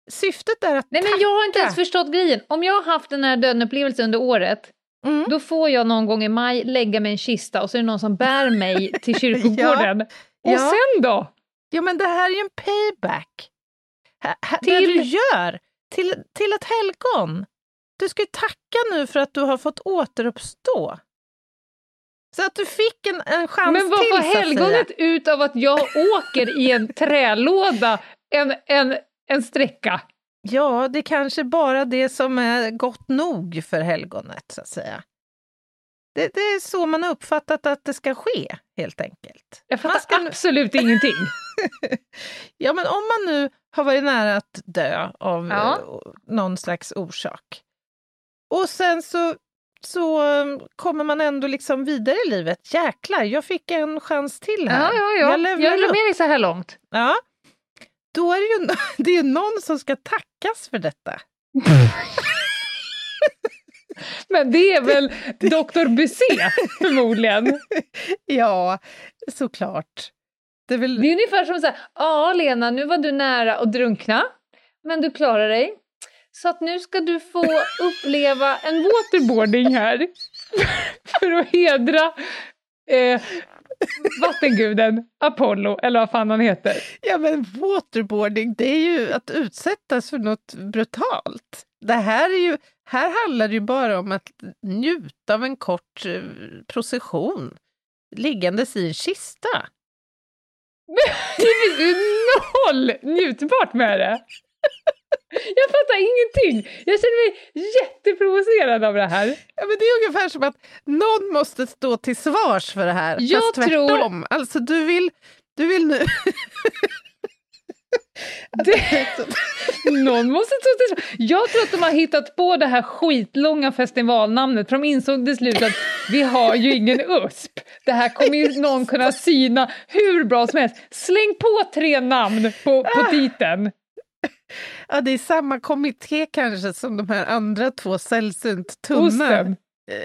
syftet är att Nej, men jag har inte ens förstått grejen. Om jag har haft den här döden-upplevelsen under året, mm. då får jag någon gång i maj lägga mig i en kista och så är det någon som bär mig till kyrkogården. ja. Och ja. sen då? Ja, men det här är ju en payback. H- h- till... Det du gör till, till ett helgon. Du ska ju tacka nu för att du har fått återuppstå. Så att du fick en, en chans till. Men vad får helgonet ut av att jag åker i en trälåda en, en, en sträcka? Ja, det är kanske bara det som är gott nog för helgonet, så att säga. Det, det är så man har uppfattat att det ska ske, helt enkelt. Jag fattar ska... absolut ingenting. Ja, men om man nu har varit nära att dö av ja. någon slags orsak. Och sen så, så kommer man ändå liksom vidare i livet. Jäklar, jag fick en chans till här. Ja, ja, ja. Jag, jag håller med dig så här långt. Ja. Då är det ju, det är ju någon som ska tackas för detta. Men det är väl doktor Busé förmodligen. Ja, såklart. Det är, väl... det är ungefär som så här, ja Lena, nu var du nära att drunkna, men du klarar dig. Så att nu ska du få uppleva en waterboarding här för att hedra eh, vattenguden Apollo, eller vad fan han heter. Ja, men waterboarding, det är ju att utsättas för något brutalt. Det här är ju, här handlar det ju bara om att njuta av en kort eh, procession liggandes i en kista. Det finns ju noll njutbart med det. Jag fattar ingenting. Jag känner mig jätteprovocerad av det här. Ja, men det är ungefär som att någon måste stå till svars för det här. Jag fast tror... tvärtom. Alltså du vill, du vill nu... det... Någon måste stå till svars. Jag tror att de har hittat på det här skitlånga festivalnamnet. För de insåg till slut att vi har ju ingen U S P. Det här kommer ju någon kunna syna hur bra som helst. Släng på tre namn på, på titeln. Ja, det är samma kommitté kanske som de här andra två sällsynt tunna eh,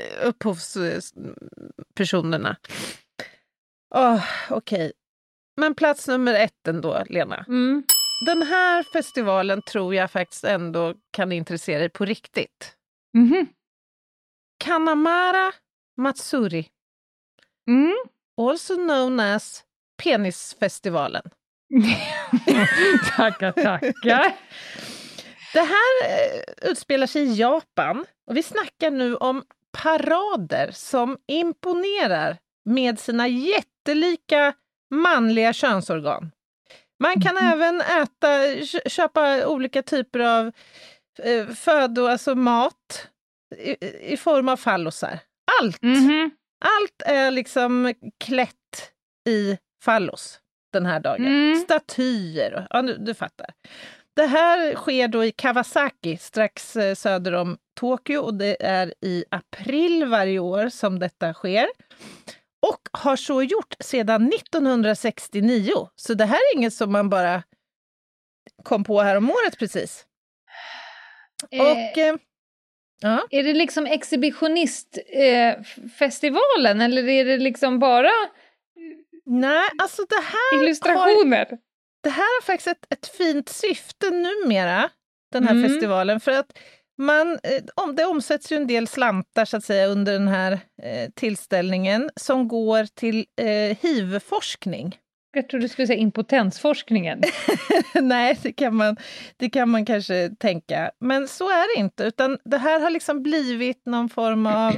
upphovspersonerna. Oh, Okej. Okay. Men plats nummer ett ändå, Lena. Mm. Den här festivalen tror jag faktiskt ändå kan intressera dig på riktigt. Mm-hmm. Kanamara Matsuri. Mm. Also known as Penisfestivalen. Tackar, tackar. Det här eh, utspelar sig i Japan och vi snackar nu om parader som imponerar med sina jättelika manliga könsorgan. Man kan mm. även äta, köpa olika typer av eh, födo, alltså mat i, i form av fallosar. Allt! Mm-hmm. Allt är liksom klätt i fallos den här dagen. Mm. Statyer, och, ja, du, du fattar. Det här sker då i Kawasaki, strax eh, söder om Tokyo, och det är i april varje år som detta sker. Och har så gjort sedan nittonhundrasextionio. Så det här är inget som man bara kom på här om året precis. Eh, och, eh, ja. Är det liksom exhibitionistfestivalen eh, eller är det liksom bara... Nej, alltså det här illustrationer. Har, det här har faktiskt ett, ett fint syfte numera, den här mm. festivalen, för att man, om det omsätts ju en del slantar så att säga under den här eh, tillställningen som går till eh, H I V-forskning. Jag tror du skulle säga impotensforskningen. Nej, det kan, man, det kan man kanske tänka. Men så är det inte, utan det här har liksom blivit någon form av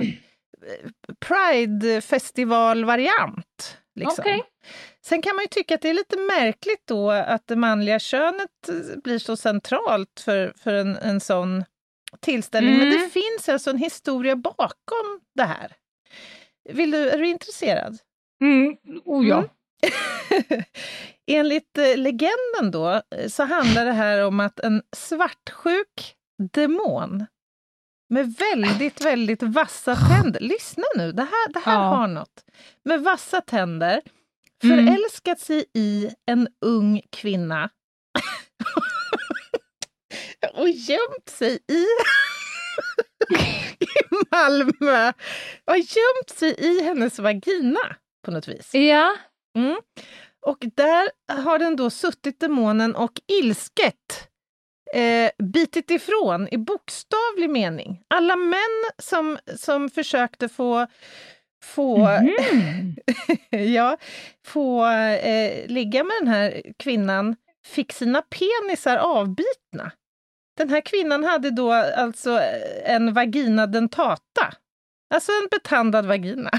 Pride-festival-variant. Liksom. Okay. Sen kan man ju tycka att det är lite märkligt då att det manliga könet blir så centralt för, för en, en sån tillställning. Mm. Men det finns alltså en historia bakom det här. Vill du, är du intresserad? Mm. Oh ja. Mm. Enligt eh, legenden då så handlar det här om att en svartsjuk demon med väldigt, väldigt vassa tänder. Lyssna nu, det här, det här ja. har något. Med vassa tänder förälskat sig i en ung kvinna och gömt sig i i Malmö och gömt sig i hennes vagina på något vis. Ja. Mm. Och där har den då suttit demonen och ilsket eh, bitit ifrån i bokstavlig mening. Alla män som, som försökte få få, mm. ja, få eh, ligga med den här kvinnan fick sina penisar avbitna. Den här kvinnan hade då alltså en vagina dentata. Alltså en betandad vagina.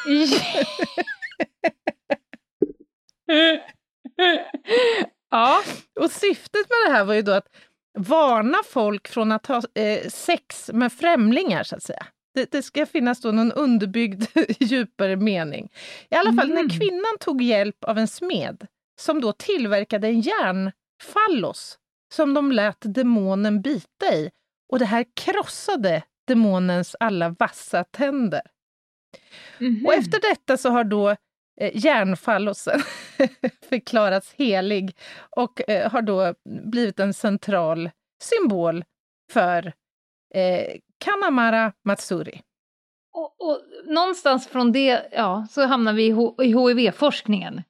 Ja. Och syftet med det här var ju då att varna folk från att ha eh, sex med främlingar, så att säga. Det, det ska finnas då någon underbyggd djupare mening. I alla fall mm. när kvinnan tog hjälp av en smed som då tillverkade en järnfallos som de lät demonen bita i. Och det här krossade demonens alla vassa tänder. Mm-hmm. Och efter detta så har då eh, järnfallosen förklarats helig och eh, har då blivit en central symbol för eh, Kanamara Matsuri. Och, och någonstans från det, ja, så hamnar vi i, H- i H I V-forskningen.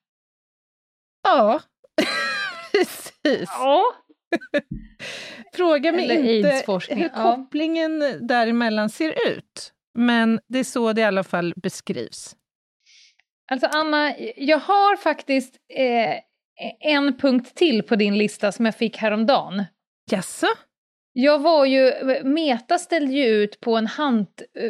Ja, precis. Ja. Fråga mig Eller inte hur kopplingen ja. däremellan ser ut. Men det är så det i alla fall beskrivs. Alltså Anna, jag har faktiskt eh, en punkt till på din lista som jag fick häromdagen. Jaså? Jag var ju, Meta ställde ju ut på en hand,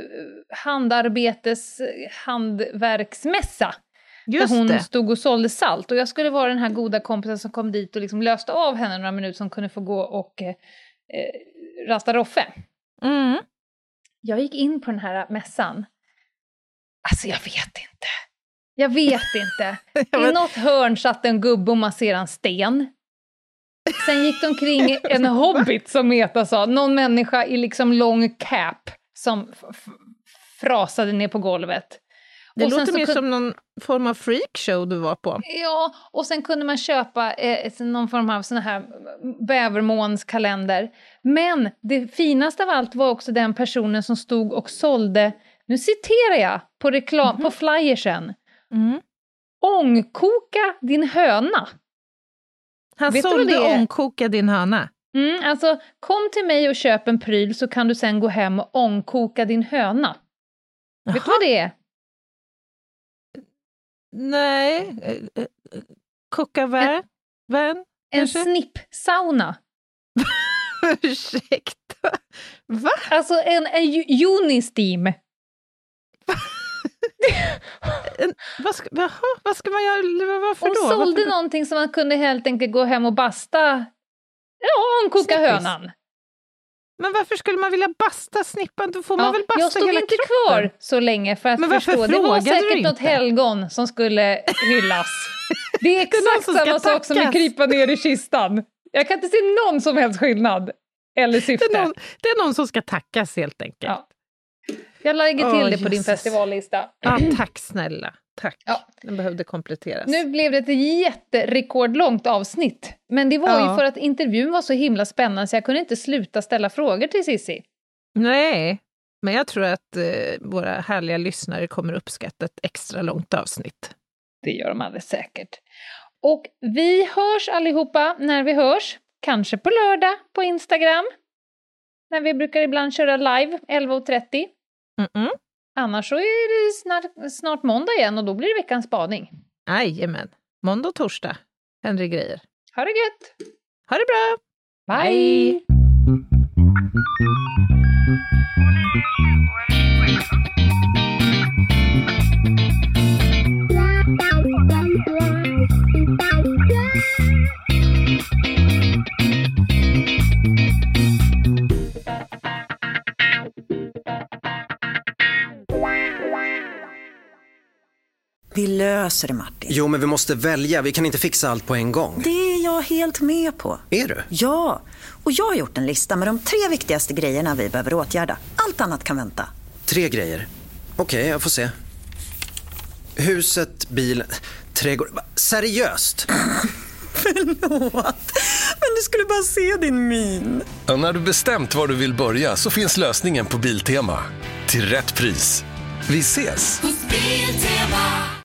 handarbetes handverksmässa. Just där hon det. stod och sålde salt. Och jag skulle vara den här goda kompisen som kom dit och liksom löste av henne några minuter som kunde få gå och eh, rasta roffe. Mm. Jag gick in på den här mässan. Alltså jag vet inte. Jag vet inte. I något hörn satt en gubbe och masserade en sten. Sen gick de omkring en hobbit som Meta sa. Någon människa i liksom lång cap som f- f- frasade ner på golvet. Det och låter mer kun- som någon form av freakshow du var på. Ja, och sen kunde man köpa eh, någon form av sån här bävermånskalender. Men det finaste av allt var också den personen som stod och sålde, nu citerar jag på reklam, mm-hmm. på flyersen. Mm. Ångkoka din höna. Han Vet sålde ångkoka din höna? Mm, alltså, kom till mig och köp en pryl så kan du sen gå hem och ångkoka din höna. Jaha. Vet du vad det är? Nej, koka vän? vän en snippsauna. Ursäkta. Va? Alltså en, en Unisteam. en, vad, ska, jaha, vad ska man göra? Varför Hon då? sålde varför? någonting som man kunde helt enkelt gå hem och basta. Ja, och koka hönan. Men varför skulle man vilja basta snippan? Då får man ja, väl basta jag stod hela inte kroppen. kvar så länge för att Men förstå. Det var säkert något helgon som skulle hyllas. Det är exakt det är samma sak som att krypa ner i kistan. Jag kan inte se någon som helst skillnad eller syfte. Det är någon, det är någon som ska tackas helt enkelt. Ja. Jag lägger till oh, det på Jesus. din festivallista. Ja, tack snälla. Tack. Ja. Den behövde kompletteras. Nu blev det ett jätterekordlångt avsnitt. Men det var ja. ju för att intervjun var så himla spännande så jag kunde inte sluta ställa frågor till Cissi. Nej, men jag tror att eh, våra härliga lyssnare kommer uppskatta ett extra långt avsnitt. Det gör de alldeles säkert. Och vi hörs allihopa när vi hörs. Kanske på lördag på Instagram. När vi brukar ibland köra live elva och trettio. Mm-mm. Annars så är det snart, snart måndag igen och då blir det veckans spaning. Jajamän. Måndag och torsdag. Händer grejer. Ha det gött! Ha det bra! Bye! Bye. Vi löser det, Martin. Jo, men vi måste välja. Vi kan inte fixa allt på en gång. Det är jag helt med på. Är du? Ja, och jag har gjort en lista med de tre viktigaste grejerna vi behöver åtgärda. Allt annat kan vänta. Tre grejer? Okej, okay, jag får se. Huset, bilen, trädgård... Seriöst? Förlåt, men du skulle bara se din min. Ja, när du bestämt var du vill börja så finns lösningen på Biltema. Till rätt pris. Vi ses!